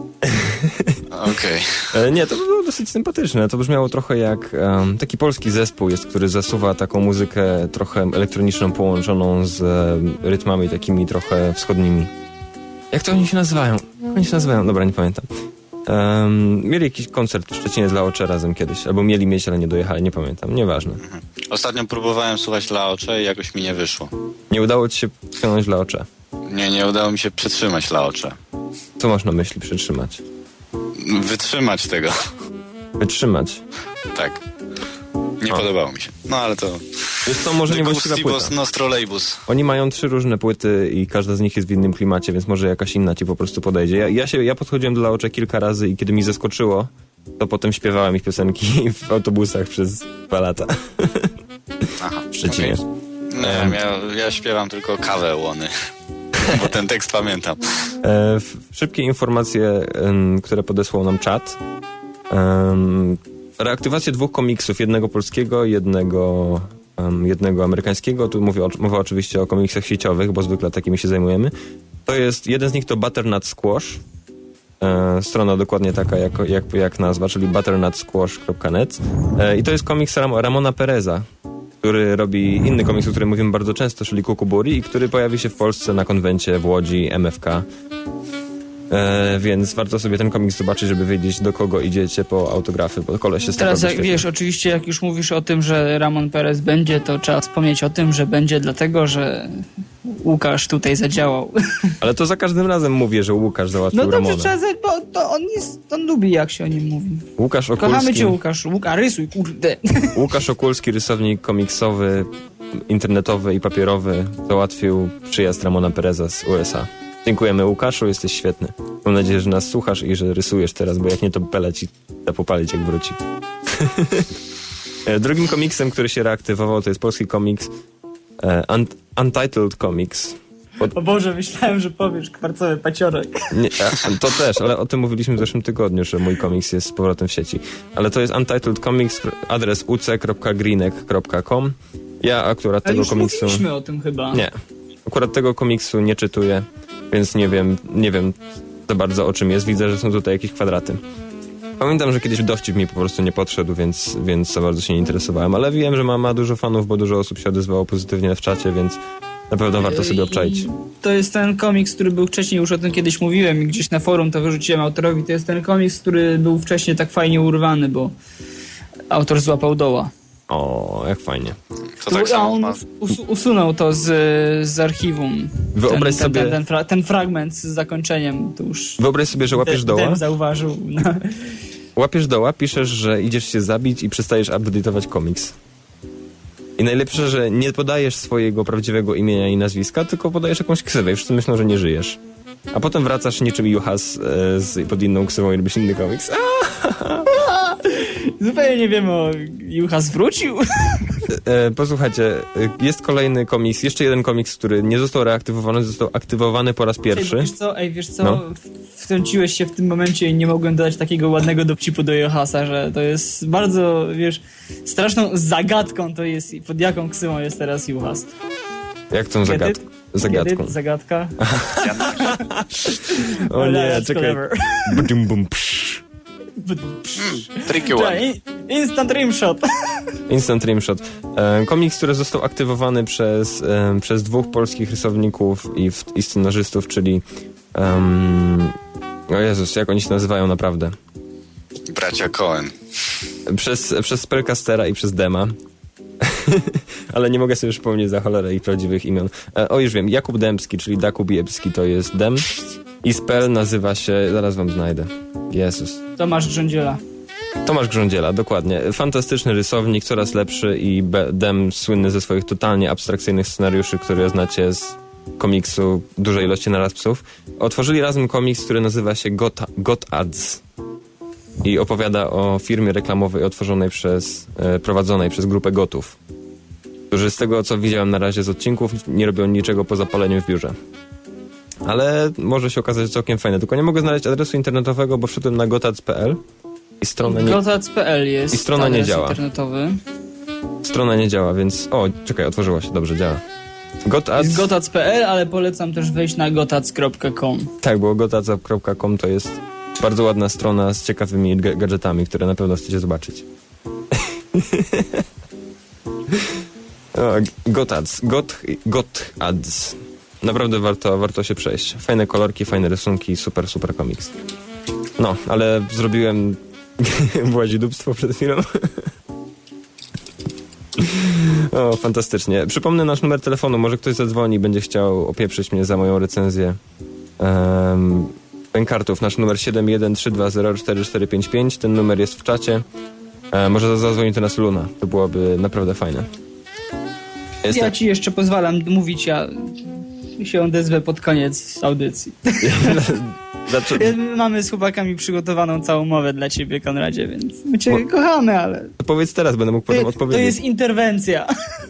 Okej. Nie, to było dosyć sympatyczne. To brzmiało trochę jak taki polski zespół jest, który zasuwa taką muzykę trochę elektroniczną połączoną z rytmami takimi trochę wschodnimi. Jak to oni się nazywają? Dobra, nie pamiętam. Mieli jakiś koncert w Szczecinie z Laocze razem kiedyś, albo mieli mieć, ale nie dojechali, nie pamiętam, nieważne. Ostatnio próbowałem słuchać Laocze i jakoś mi nie wyszło. Nie udało ci się wciągnąć Laocze? Nie udało mi się przetrzymać Laocze. Co masz na myśli przetrzymać? Wytrzymać tego. Wytrzymać? Tak. Nie podobało mi się. No ale to... Wiesz co, może niewłaściwa płyta. Nostrolejbus. Oni mają 3 różne płyty i każda z nich jest w innym klimacie, więc może jakaś inna ci po prostu podejdzie. Ja podchodziłem do Laocze kilka razy i kiedy mi zaskoczyło, to potem śpiewałem ich piosenki w autobusach przez 2 lata. Aha, w Szczecinie. Okay. Ja śpiewam tylko Kawę Łony, bo ten tekst pamiętam. Szybkie informacje, które podesłał nam czat. Reaktywację 2 komiksów, jednego polskiego, jednego amerykańskiego. Tu mowa oczywiście o komiksach sieciowych, bo zwykle takimi się zajmujemy. To jest, jeden z nich to Butternut Squash. Strona dokładnie taka jak nazwa, czyli butternutsquash.net. I to jest komiks Ramona Pereza, który robi inny komiks, o którym mówimy bardzo często, czyli Kukuburi, i który pojawi się w Polsce na konwencie w Łodzi MFK. Więc warto sobie ten komiks zobaczyć, żeby wiedzieć, do kogo idziecie po autografy, bo koleś jest teraz jak wiesz, oczywiście jak już mówisz o tym, że Ramon Perez będzie, to trzeba wspomnieć o tym, że będzie dlatego, że Łukasz tutaj zadziałał. Ale to za każdym razem mówię, że Łukasz załatwił Ramona. No dobrze, bo to on lubi, jak się o nim mówi. Łukasz Okulski. Kochamy cię, Łukaszu. Rysuj, kurde. Łukasz Okulski, rysownik komiksowy, internetowy i papierowy, załatwił przyjazd Ramona Pereza z USA. Dziękujemy, Łukaszu, jesteś świetny. Mam nadzieję, że nas słuchasz i że rysujesz teraz, bo jak nie, to Pele ci da popalić, jak wróci. Drugim komiksem, który się reaktywował, to jest polski komiks Untitled Comics. O Boże, myślałem, że powiesz kwarcowy paciorek. Nie, to też, ale o tym mówiliśmy w zeszłym tygodniu, że mój komiks jest z powrotem w sieci. Ale to jest Untitled Comics, adres uc.greenek.com. Ja akurat tego komiksu... mówiliśmy o tym chyba. Nie. Akurat tego komiksu nie czytuję, więc nie wiem za bardzo o czym jest. Widzę, że są tutaj jakieś kwadraty. Pamiętam, że kiedyś dowcip mi po prostu nie podszedł, więc za bardzo się nie interesowałem, ale wiem, że ma dużo fanów, bo dużo osób się odezwało pozytywnie w czacie, więc na pewno warto sobie obczaić. To jest ten komiks, który był wcześniej, już o tym kiedyś mówiłem i gdzieś na forum to wyrzuciłem autorowi. To jest ten komiks, który był wcześniej tak fajnie urwany, bo autor złapał doła. O, jak fajnie. To tak samo on usunął to z archiwum. Wyobraź sobie... Ten fragment z zakończeniem. To już wyobraź sobie, że łapiesz doła. Dem zauważył. Łapiesz doła, piszesz, że idziesz się zabić i przestajesz update'ować komiks. I najlepsze, że nie podajesz swojego prawdziwego imienia i nazwiska, tylko podajesz jakąś ksywę i wszyscy myślą, że nie żyjesz. A potem wracasz niczym Juhas pod inną ksywą i robisz inny komiks. Zupełnie nie wiem, Juhas wrócił? Posłuchajcie, jest kolejny komiks, jeszcze jeden komiks, który nie został reaktywowany, został aktywowany po raz pierwszy. Wiesz co? No. Wtrąciłeś się w tym momencie i nie mogłem dodać takiego ładnego dowcipu do Juhasa, że to jest bardzo, straszną zagadką to jest i pod jaką ksywą jest teraz Juhas. Jak tą zagadką? Zagadka? O nie, czekaj. Bum, bum, Tricky one. Instant rimshot. Instant rimshot. Komiks, który został aktywowany przez dwóch polskich rysowników i scenarzystów, czyli o Jezus, jak oni się nazywają naprawdę? Bracia Coen. Przez Spellcastera i przez Dema. Ale nie mogę sobie przypomnieć za cholerę ich prawdziwych imion. Już wiem, Jakub Dębski, czyli Dakub Jebski to jest Dem. I Spell nazywa się, zaraz wam znajdę. Jezus. Tomasz Grządziela, dokładnie. Fantastyczny rysownik, coraz lepszy i Dem słynny ze swoich totalnie abstrakcyjnych scenariuszy, które znacie z komiksu Dużej ilości naraz psów. Otworzyli razem komiks, który nazywa się Got Ads i opowiada o firmie reklamowej prowadzonej przez grupę gotów, którzy z tego, co widziałem na razie z odcinków, nie robią niczego po zapaleniu w biurze. Ale może się okazać całkiem fajne. Tylko nie mogę znaleźć adresu internetowego, bo wszedłem na gotads.pl i strona nie... Gotads.pl jest i strona nie działa. Internetowy. Strona nie działa, więc... O, czekaj, otworzyła się, dobrze, działa. Jest gotads.pl, ale polecam też wejść na gotads.com. Tak, bo gotads.com to jest bardzo ładna strona z ciekawymi gadżetami, które na pewno chcecie zobaczyć. Gotads. Naprawdę warto się przejść. Fajne kolorki, fajne rysunki, super komiks. No, ale zrobiłem władzidubstwo przed chwilą. O, fantastycznie. Przypomnę nasz numer telefonu. Może ktoś zadzwoni i będzie chciał opieprzyć mnie za moją recenzję pękartów. Nasz numer 713204455. Ten numer jest w czacie. Może zadzwoni do nas Luna. To byłoby naprawdę fajne. Ja ci jeszcze pozwalam mówić, ja się odezwę pod koniec audycji. Mamy z chłopakami przygotowaną całą mowę dla ciebie, Konradzie, więc my cię kochamy, ale... To powiedz teraz, będę mógł potem odpowiedzieć. To jest interwencja.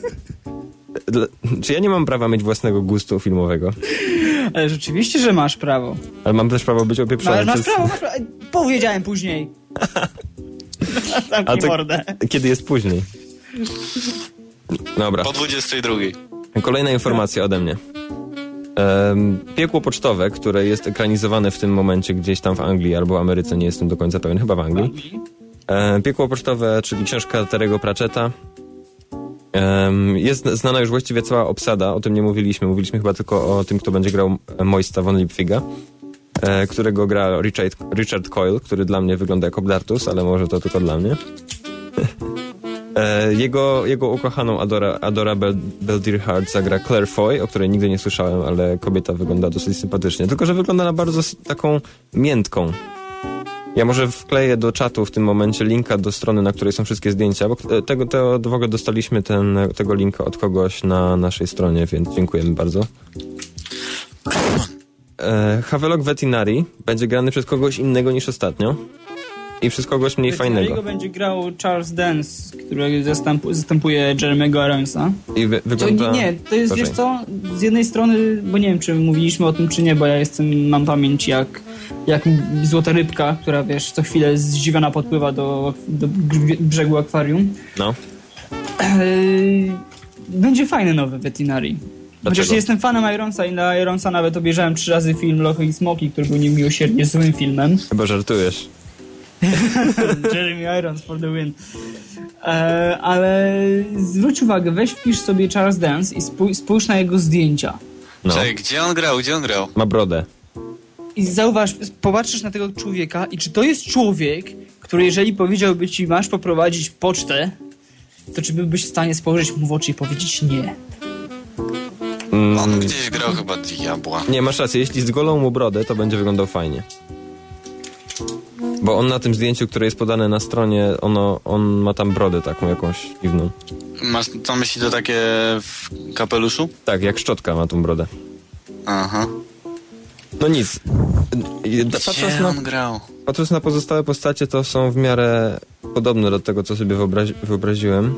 Czy ja nie mam prawa mieć własnego gustu filmowego? Ale rzeczywiście, że masz prawo. Ale mam też prawo być opieprzony. Ale masz prawo. Powiedziałem później. Zamknij mordę. Kiedy jest później? Dobra. Po 22. Kolejna informacja ode mnie. Piekło pocztowe, które jest ekranizowane w tym momencie gdzieś tam w Anglii albo w Ameryce, nie jestem do końca pewien, chyba w Anglii. Piekło pocztowe, czyli książka Terry'ego Pratchetta. Jest znana już właściwie cała obsada, o tym nie mówiliśmy chyba tylko o tym, kto będzie grał Moista von Lipwiga, którego gra Richard Coyle, który dla mnie wygląda jak Obdartus, ale może to tylko dla mnie. Jego ukochaną Adora Beldearhart zagra Claire Foy, o której nigdy nie słyszałem, ale kobieta wygląda dosyć sympatycznie. Tylko że wygląda na bardzo taką miętką. Ja może wkleję do czatu w tym momencie linka do strony, na której są wszystkie zdjęcia, bo w ogóle dostaliśmy tego linka od kogoś na naszej stronie, więc dziękujemy bardzo. Havelock Vetinari będzie grany przez kogoś innego niż ostatnio. i przez kogoś mniej fajnego. Jego będzie grał Charles Dance, który zastępuje Jeremy'ego Ironsa. I wygląda... To jest, wiesz co, z jednej strony, bo nie wiem, czy mówiliśmy o tym, czy nie, bo ja mam pamięć jak złota rybka, która, wiesz, co chwilę zdziwiona podpływa do brzegu akwarium. No. Będzie fajny nowy Vetinari. Chociaż jestem fanem Ironsa i na Ironsa nawet obejrzałem 3 razy film Lochy i Smoki, który był niemiłosiernie złym filmem. Chyba żartujesz. Jeremy Irons for the win. Ale zwróć uwagę, wpisz sobie Charles Dance i spójrz na jego zdjęcia. No. Czekaj, gdzie on grał? Ma brodę. I zauważ, popatrzysz na tego człowieka i czy to jest człowiek, który jeżeli powiedziałby ci, masz poprowadzić pocztę, to czy byłbyś w stanie spojrzeć mu w oczy i powiedzieć nie? On gdzieś grał chyba diabła. Nie, masz rację, jeśli zgolą mu brodę, to będzie wyglądał fajnie. Bo on na tym zdjęciu, które jest podane na stronie, on ma tam brodę taką jakąś dziwną. Masz na myśli to takie w kapeluszu? Tak, jak szczotka ma tą brodę. Aha. No nic. Patrząc na pozostałe postacie, to są w miarę podobne do tego, co sobie wyobraziłem.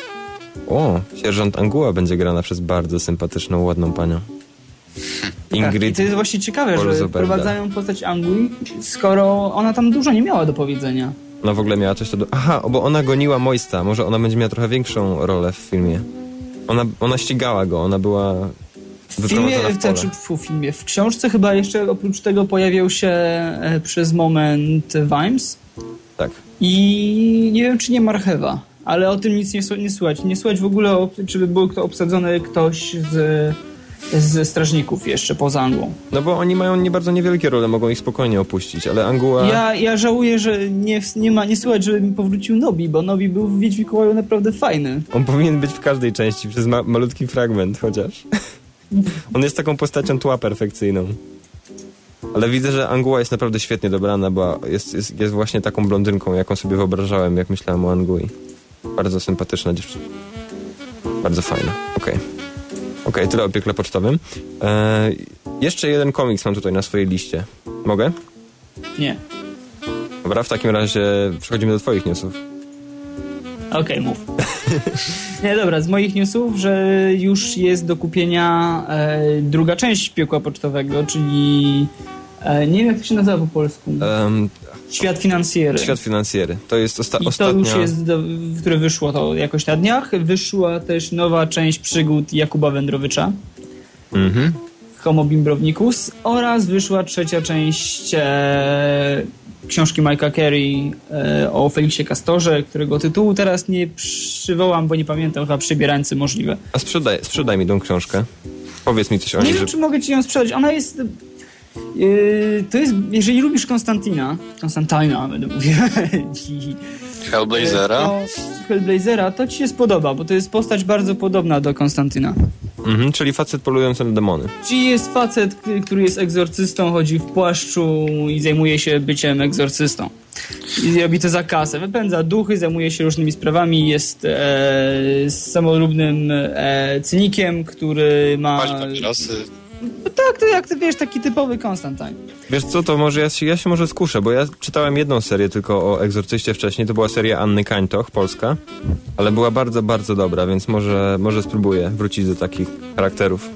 O, sierżant Angua będzie grana przez bardzo sympatyczną, ładną panią. Ingrid. Tak, i to jest właśnie ciekawe, że wprowadzają postać Angui, skoro ona tam dużo nie miała do powiedzenia. No w ogóle miała coś Aha, bo ona goniła Moista. Może ona będzie miała trochę większą rolę w filmie. Ona ścigała go, ona była wyprowadzona w pole. W książce chyba jeszcze oprócz tego pojawiał się przez moment Vimes. Tak. I nie wiem, czy nie Marchewa, ale o tym nic nie słychać. Nie słychać w ogóle, czy by był obsadzony ktoś ze strażników jeszcze poza Anguą. No bo oni mają bardzo niewielkie role, mogą ich spokojnie opuścić, ale Angua... Ja żałuję, że nie słychać, żeby mi powrócił Nobi, bo Nobi był w Wiedźmiku Mikołaju naprawdę fajny. On powinien być w każdej części, przez malutki fragment chociaż. On jest taką postacią tła perfekcyjną. Ale widzę, że Angua jest naprawdę świetnie dobrana, bo jest właśnie taką blondynką, jaką sobie wyobrażałem, jak myślałem o Angui. Bardzo sympatyczna dziewczyna. Bardzo fajna. Okej, tyle o piekle pocztowym. Jeszcze jeden komiks mam tutaj na swojej liście. Mogę? Nie. Dobra, w takim razie przechodzimy do twoich newsów. Okej, mów. Nie, dobra, z moich newsów, że już jest do kupienia druga część piekła pocztowego, czyli nie wiem, jak to się nazywa po polsku. Świat finansjery. Świat finansjery. To jest ostatnia... to już jest, które wyszło to jakoś na dniach. Wyszła też nowa część przygód Jakuba Wędrowicza. Homo Bimbrownicus. Oraz wyszła trzecia część książki Mike'a Carey o Feliksie Castorze, którego tytułu teraz nie przywołam, bo nie pamiętam, chyba Przebierańcy możliwe. A sprzedaj mi tą książkę. Powiedz mi coś o niej. Nie wiem, czy mogę ci ją sprzedać. Ona jest... to jest, jeżeli lubisz Konstantina, będę mówił, Hellblazera, to ci się spodoba, bo to jest postać bardzo podobna do Konstantyna. Czyli facet polujący na demony. Czyli jest facet, który jest egzorcystą, chodzi w płaszczu i zajmuje się byciem egzorcystą. I robi to za kasę. Wypędza duchy, zajmuje się różnymi sprawami, jest samolubnym cynikiem, który ma... Pali papierosy. Tak, to jak ty wiesz, taki typowy Konstantin. Wiesz co, to może ja się może skuszę, bo ja czytałem jedną serię tylko o egzorcyście wcześniej, to była seria Anny Kańtoch, polska, ale była bardzo, bardzo dobra, więc może spróbuję wrócić do takich charakterów.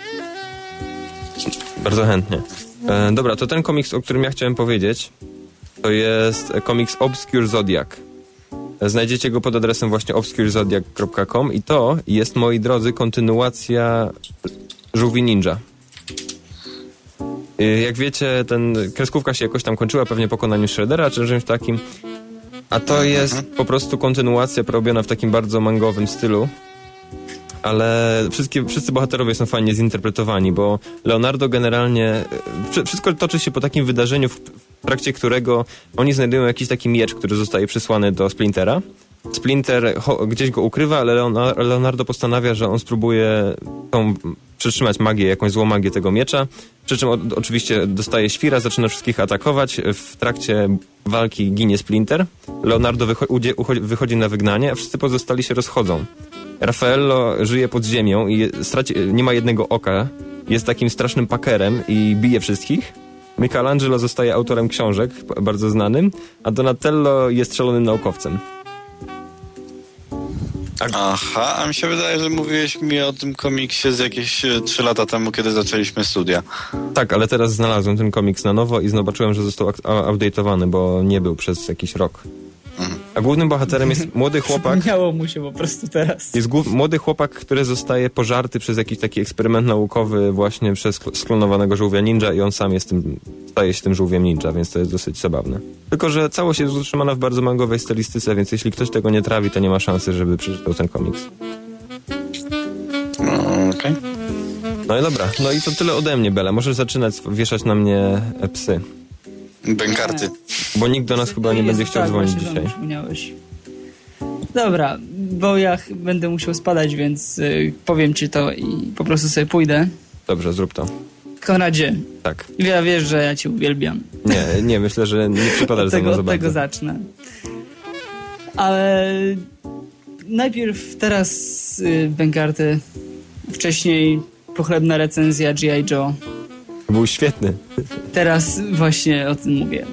Bardzo chętnie. Dobra, to ten komiks, o którym ja chciałem powiedzieć, to jest komiks Obscure Zodiac. Znajdziecie go pod adresem właśnie obscurezodiac.com i to jest, moi drodzy, kontynuacja Żółwi Ninja. Jak wiecie, kreskówka się jakoś tam kończyła, pewnie pokonaniu Shreddera czy czymś takim, a to jest po prostu kontynuacja robiona w takim bardzo mangowym stylu, ale wszyscy bohaterowie są fajnie zinterpretowani, bo Leonardo generalnie... Wszystko toczy się po takim wydarzeniu, w trakcie którego oni znajdują jakiś taki miecz, który zostaje przysłany do Splintera. Splinter gdzieś go ukrywa, ale Leonardo postanawia, że on spróbuje przytrzymać magię, jakąś złą magię tego miecza, przy czym oczywiście dostaje świra, zaczyna wszystkich atakować. W trakcie walki ginie Splinter. Leonardo wychodzi na wygnanie, a wszyscy pozostali się rozchodzą. Raffaello żyje pod ziemią i nie ma jednego oka, jest takim strasznym pakerem i bije wszystkich. Michelangelo zostaje autorem książek, bardzo znanym, a Donatello jest szalonym naukowcem. Aha, a mi się wydaje, że mówiłeś mi o tym komiksie z jakieś 3 lata temu, kiedy zaczęliśmy studia. Tak, ale teraz znalazłem ten komiks na nowo i zobaczyłem, że został update'owany, bo nie był przez jakiś rok. A głównym bohaterem jest młody chłopak. Przypomniało mu się po prostu teraz. Jest młody chłopak, który zostaje pożarty przez jakiś taki eksperyment naukowy właśnie przez sklonowanego żółwia ninja i on sam staje się tym żółwiem ninja, więc to jest dosyć zabawne. Tylko że całość jest utrzymana w bardzo mangowej stylistyce, więc jeśli ktoś tego nie trawi, to nie ma szansy, żeby przeczytał ten komiks. Okej. No i dobra, no i to tyle ode mnie, Bela. Możesz zaczynać wieszać na mnie psy. Bękarty. Bo nikt do nas chyba nie będzie chciał dzwonić dzisiaj. Dobra, bo ja będę musiał spadać, więc powiem ci to i po prostu sobie pójdę. Dobrze, zrób to. Konradzie. Tak. Ja wiesz, że ja cię uwielbiam. Nie, myślę, że nie przypadasz za mną za bardzo. Od tego zacznę. Ale najpierw teraz Bękarty, wcześniej pochlebna recenzja G.I. Joe. Był świetny. Teraz właśnie o tym mówię.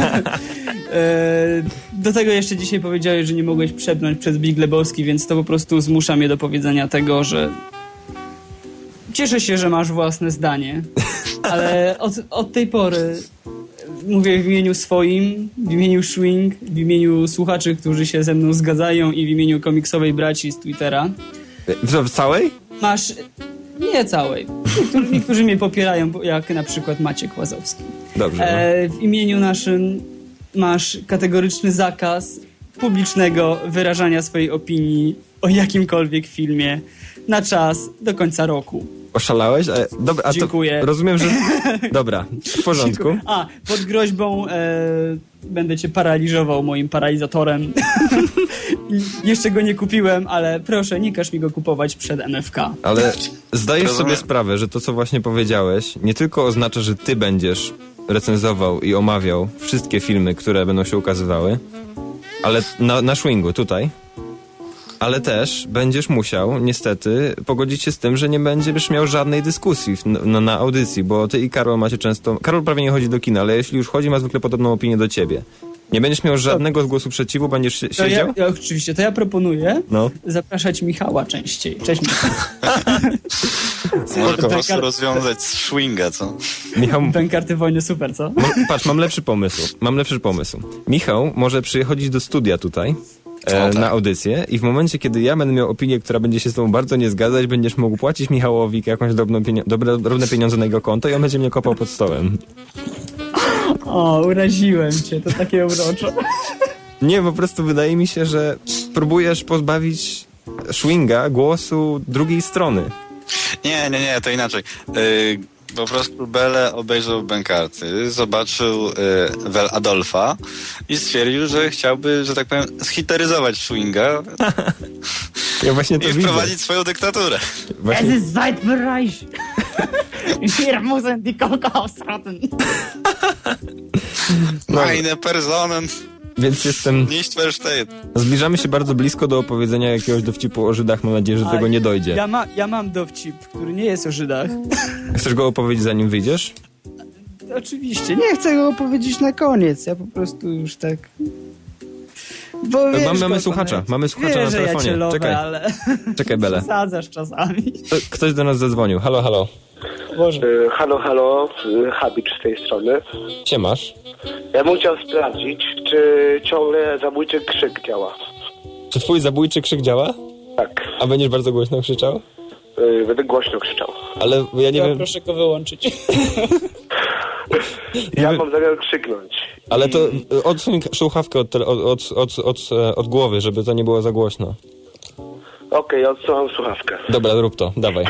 Do tego jeszcze dzisiaj powiedziałeś, że nie mogłeś przepnąć przez Big Lebowski, więc to po prostu zmusza mnie do powiedzenia tego, że cieszę się, że masz własne zdanie, ale od tej pory mówię w imieniu swoim, w imieniu Schwing, w imieniu słuchaczy, którzy się ze mną zgadzają i w imieniu komiksowej braci z Twittera. W całej? Masz... Nie całej. Niektórzy mnie popierają, jak na przykład Maciek Łazowski. Dobrze. W imieniu naszym masz kategoryczny zakaz publicznego wyrażania swojej opinii o jakimkolwiek filmie na czas do końca roku. Oszalałeś? Dobra, dziękuję. To rozumiem, że... Dobra, w porządku. A, pod groźbą będę cię paraliżował moim paralizatorem. I jeszcze go nie kupiłem, ale proszę, nie każ mi go kupować przed NFK. Ale zdajesz sobie sprawę, że to, co właśnie powiedziałeś, nie tylko oznacza, że ty będziesz recenzował i omawiał wszystkie filmy, które będą się ukazywały, ale na Schwingu, tutaj, ale też będziesz musiał, niestety, pogodzić się z tym, że nie będziesz miał żadnej dyskusji na audycji, bo ty i Karol macie często... Karol prawie nie chodzi do kina, ale jeśli już chodzi, ma zwykle podobną opinię do ciebie. Nie będziesz miał żadnego głosu przeciwu, będziesz siedział? Oczywiście, to ja proponuję zapraszać Michała częściej. Cześć, Michał. Może po prostu rozwiązać z Schwinga, co? Michał... Bękarty wojny, super, co? Patrz, mam lepszy pomysł. Michał może przychodzić do studia tutaj, na audycję i w momencie, kiedy ja będę miał opinię, która będzie się z tobą bardzo nie zgadzać, będziesz mógł płacić Michałowi jakąś drobne pieniądze na jego konto i on będzie mnie kopał pod stołem. O, uraziłem cię, to takie uroczo. Nie, po prostu wydaje mi się, że próbujesz pozbawić Schwinga głosu drugiej strony. Nie, to inaczej. Po prostu Bele obejrzał Bękarty, zobaczył Wel Adolfa i stwierdził, że chciałby, że tak powiem, zhiteryzować Schwinga ja właśnie to i wprowadzić swoją dyktaturę. Es ist Zeitbereich. Wir müssen die Koka ausrotten. Meine Personen. Więc jestem... Nicht versteht. Zbliżamy się bardzo blisko do opowiedzenia jakiegoś dowcipu o Żydach. Mam nadzieję, że do tego nie dojdzie. Ja mam dowcip, który nie jest o Żydach. Chcesz go opowiedzieć, zanim wyjdziesz? Oczywiście. Nie chcę go opowiedzieć na koniec. Ja po prostu już tak... Bo wiesz, mamy słuchacza na telefonie. Ja cię lubię, Czekaj. ale... Czekaj, Bele. Przesadzasz czasami. Ktoś do nas zadzwonił. Halo. Boże. Halo, Habicz z tej strony. Siemasz. Ja bym chciał sprawdzić, czy ciągle zabójczy krzyk działa. Czy twój zabójczy krzyk działa? Tak. A będziesz bardzo głośno krzyczał? Będę głośno krzyczał. Ale ja nie wiem... Proszę go wyłączyć. Ja mam zamiar krzyknąć. Ale to odsuń słuchawkę od głowy, żeby to nie było za głośno. Okej, odsuwam słuchawkę. Dobra, rób to, dawaj.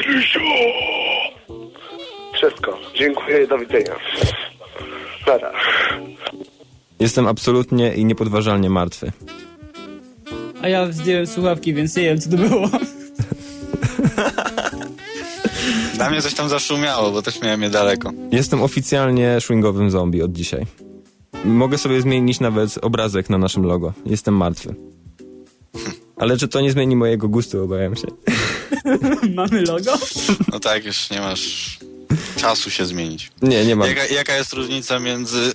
Wszystko. Dziękuję, do widzenia. Nara. Jestem absolutnie i niepodważalnie martwy. A ja zdjąłem słuchawki, więc nie wiem, co to było. Dla mnie coś tam zaszumiało, bo też miałem je daleko. Jestem oficjalnie Schwingowym zombie od dzisiaj. Mogę sobie zmienić nawet obrazek na naszym logo. Jestem martwy. Ale czy to nie zmieni mojego gustu, obawiam się. Mamy logo? No tak, już nie masz czasu się zmienić. Nie ma. Jaka jest różnica między...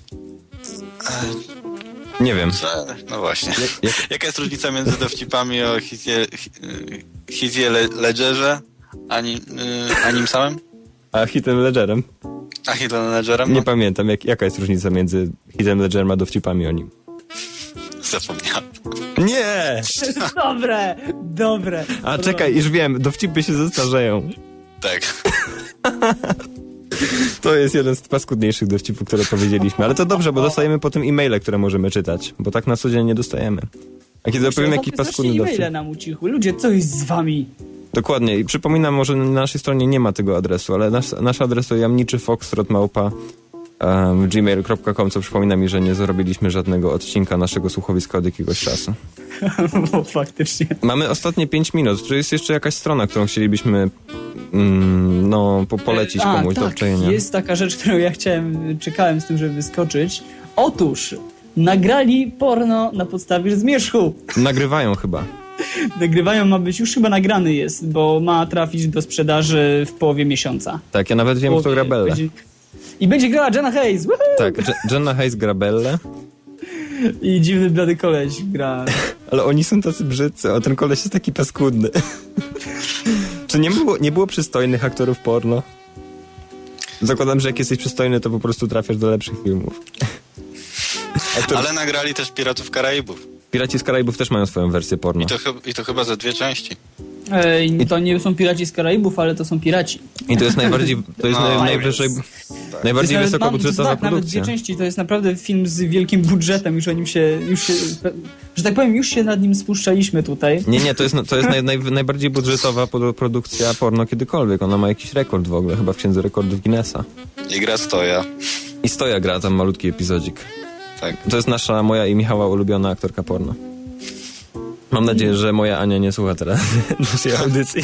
Nie wiem. No właśnie. Jaka jest różnica między dowcipami o Heathie Ledgerze a nim samym? A Heathem Ledgerem? A Heathem Ledgerem? Nie pamiętam, jaka jest różnica między Heathem Ledgerem a dowcipami o nim. Zapomniałem. Nie! Dobre. A czekaj, już wiem, dowcipy się zestarzeją. Tak. To jest jeden z paskudniejszych dowcipów, które powiedzieliśmy. Ale to dobrze, bo dostajemy potem e-maile, które możemy czytać. Bo tak na co dzień nie dostajemy. A kiedy opowiemy jaki paskudny dowcip... e-maile nam ucichły. Ludzie, co jest z wami? Dokładnie. I przypominam, może na naszej stronie nie ma tego adresu, ale nasz adres to jamniczyfoxtrot@gmail.com, co przypomina mi, że nie zrobiliśmy żadnego odcinka naszego słuchowiska od jakiegoś czasu. Bo faktycznie. Mamy ostatnie 5 minut. Czy jest jeszcze jakaś strona, którą chcielibyśmy polecić komuś do obczajenia? Jest taka rzecz, którą ja czekałem z tym, żeby wyskoczyć. Otóż nagrali porno na podstawie zmierzchu. Nagrywają chyba. Ma być, już chyba nagrany jest, bo ma trafić do sprzedaży w połowie miesiąca. Tak, ja nawet wiem, kto gra Bellę. I będzie grała Jenna Hayes. Woohoo! Tak, Jenna Hayes gra Bellę. I dziwny blady koleś gra. Ale oni są tacy brzydcy, a ten koleś jest taki paskudny. Czy nie było przystojnych aktorów porno? Zakładam, że jak jesteś przystojny, to po prostu trafiasz do lepszych filmów. Ale nagrali też Piratów Karaibów. Piraci z Karaibów też mają swoją wersję porno. I to chyba za 2 części. To nie są Piraci z Karaibów, ale to są piraci. I to jest najbardziej wysokobudżetowa produkcja. Nawet 2 części, to jest naprawdę film z wielkim budżetem, już że tak powiem, już się nad nim spuszczaliśmy tutaj. Nie, to jest najbardziej budżetowa produkcja porno kiedykolwiek. Ona ma jakiś rekord w ogóle, chyba w Księdze Rekordów Guinnessa. I gra Stoja. I Stoja gra tam malutki epizodzik. Tak. To jest moja i Michała ulubiona aktorka porno. Mam nadzieję, że moja Ania nie słucha teraz naszej audycji.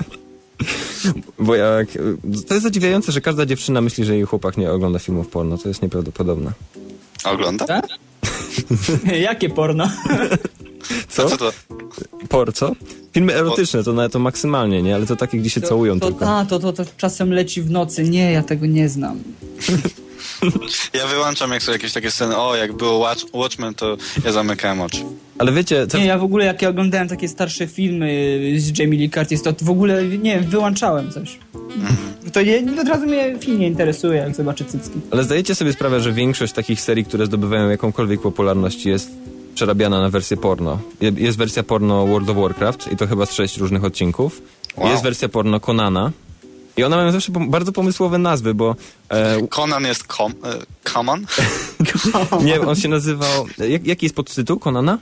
Bo to jest zadziwiające, że każda dziewczyna myśli, że jej chłopak nie ogląda filmów porno. To jest nieprawdopodobne. Ogląda? Tak? Jakie porno? Co? Co to? Co? Filmy erotyczne, to maksymalnie, nie? Ale to takie, gdzie się całują tylko. To czasem leci w nocy. Nie, ja tego nie znam. Ja wyłączam, jak są jakieś takie sceny. Jak było Watchmen, to ja zamykałem oczy. Ale wiecie... Nie, ja w ogóle, jak ja oglądałem takie starsze filmy z Jamie Lee Curtis, to w ogóle, wyłączałem coś. To od razu mnie film nie interesuje, jak zobaczę cycki. Ale zdajecie sobie sprawę, że większość takich serii, które zdobywają jakąkolwiek popularność, jest przerabiana na wersję porno. Jest wersja porno World of Warcraft i to chyba z 6 różnych odcinków. Wow. Jest wersja porno Conana. I one mają zawsze bardzo pomysłowe nazwy, bo... Conan jest Common? Nie, on się nazywał... Jaki jest podtytuł Conana?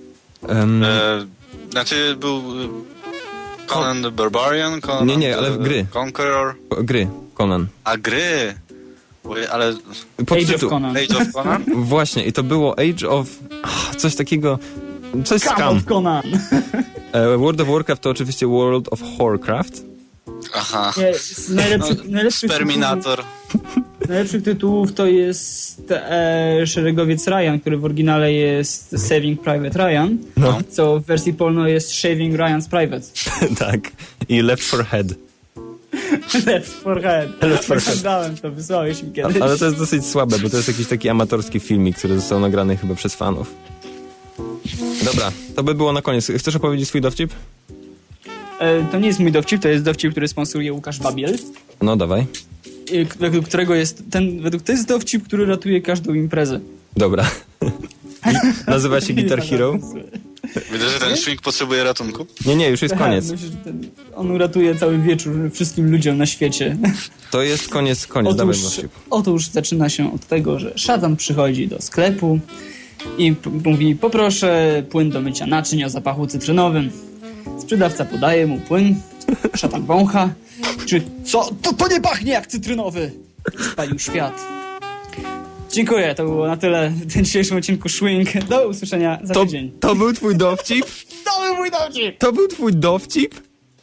Znaczy był... Conan the Barbarian? Conan nie, ale gry. Conqueror? Gry, Conan. A gry? Ale... Age of Conan. Age of Conan? Właśnie, i to było Age of... coś takiego... Coś Come of Conan. World of Warcraft to oczywiście World of Warcraft. Aha. Najlepszy Terminator. Najlepszych tytułów to jest Szeregowiec Ryan, który w oryginale jest Saving Private Ryan, co w wersji polno jest Shaving Ryan's Private. Tak. I Left 4 Head. Left 4 Head. Oglądałem to, wysłałeś mi kiedyś. Ale to jest dosyć słabe, bo to jest jakiś taki amatorski filmik, który został nagrany chyba przez fanów. Dobra, to by było na koniec. Chcesz opowiedzieć swój dowcip? To nie jest mój dowcip, to jest dowcip, który sponsoruje Łukasz Babiel. No, dawaj. Według którego to jest dowcip, który ratuje każdą imprezę. Dobra. Nazywa się Guitar Hero. Widzę, że ten swing potrzebuje ratunku. Nie, już jest koniec. Myślę, że on uratuje cały wieczór wszystkim ludziom na świecie. To jest koniec, dawaj dowcip. Otóż zaczyna się od tego, że szatan przychodzi do sklepu i mówi: poproszę płyn do mycia naczyń o zapachu cytrynowym. Sprzedawca podaje mu płyn, szatan wącha. Czy co? To nie pachnie jak cytrynowy! Spalił świat. Dziękuję, to było na tyle w tym dzisiejszym odcinku Swing. Do usłyszenia za tydzień. To był twój dowcip? To był mój dowcip! To był twój dowcip?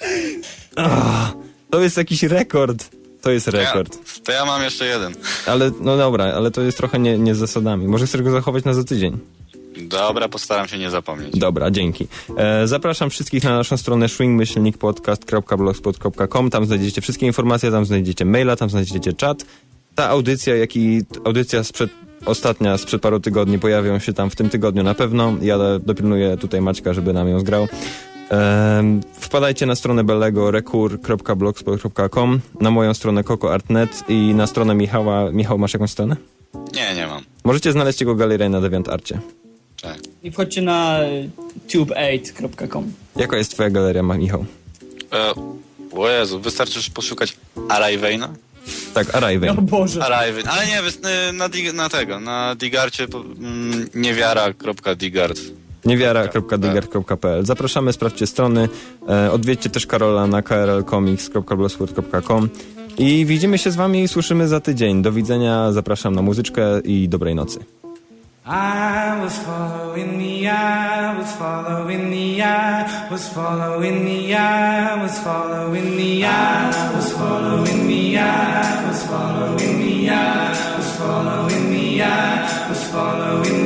To jest jakiś rekord. To jest rekord. To ja mam jeszcze jeden. Ale, no dobra, ale to jest trochę nie z zasadami. Może chcesz go zachować na za tydzień? Dobra, postaram się nie zapomnieć. Dobra, dzięki. Zapraszam wszystkich na naszą stronę swing-podcast.blogspot.com. Tam znajdziecie wszystkie informacje, tam znajdziecie maila, tam znajdziecie czat. Ta audycja, jak i audycja ostatnia sprzed paru tygodni pojawią się tam w tym tygodniu na pewno. Ja dopilnuję tutaj Maćka, żeby nam ją zgrał. Wpadajcie na stronę Bellego rekur.blogspot.com, na moją stronę cocoart.net i na stronę Michała. Michał, masz jakąś stronę? Nie mam. Możecie znaleźć jego galerię na DeviantArcie. Tak. I wchodźcie na tube8.com. Jaka jest twoja galeria, Michał? O Jezu, wystarczy już poszukać Arrivaina? Tak, Arrivain. O Boże. Arrivain, ale nie, na Digarcie niewiara.digard. niewiara.digard.pl. Zapraszamy, sprawdźcie strony. Odwiedźcie też Karola na krlcomics.blogspot.com i widzimy się z wami i słyszymy za tydzień. Do widzenia, zapraszam na muzyczkę i dobrej nocy. I was following the eye, was following the eye, was following the eye, was following the eye, was following the eye, was following the eye, was following the eye, was following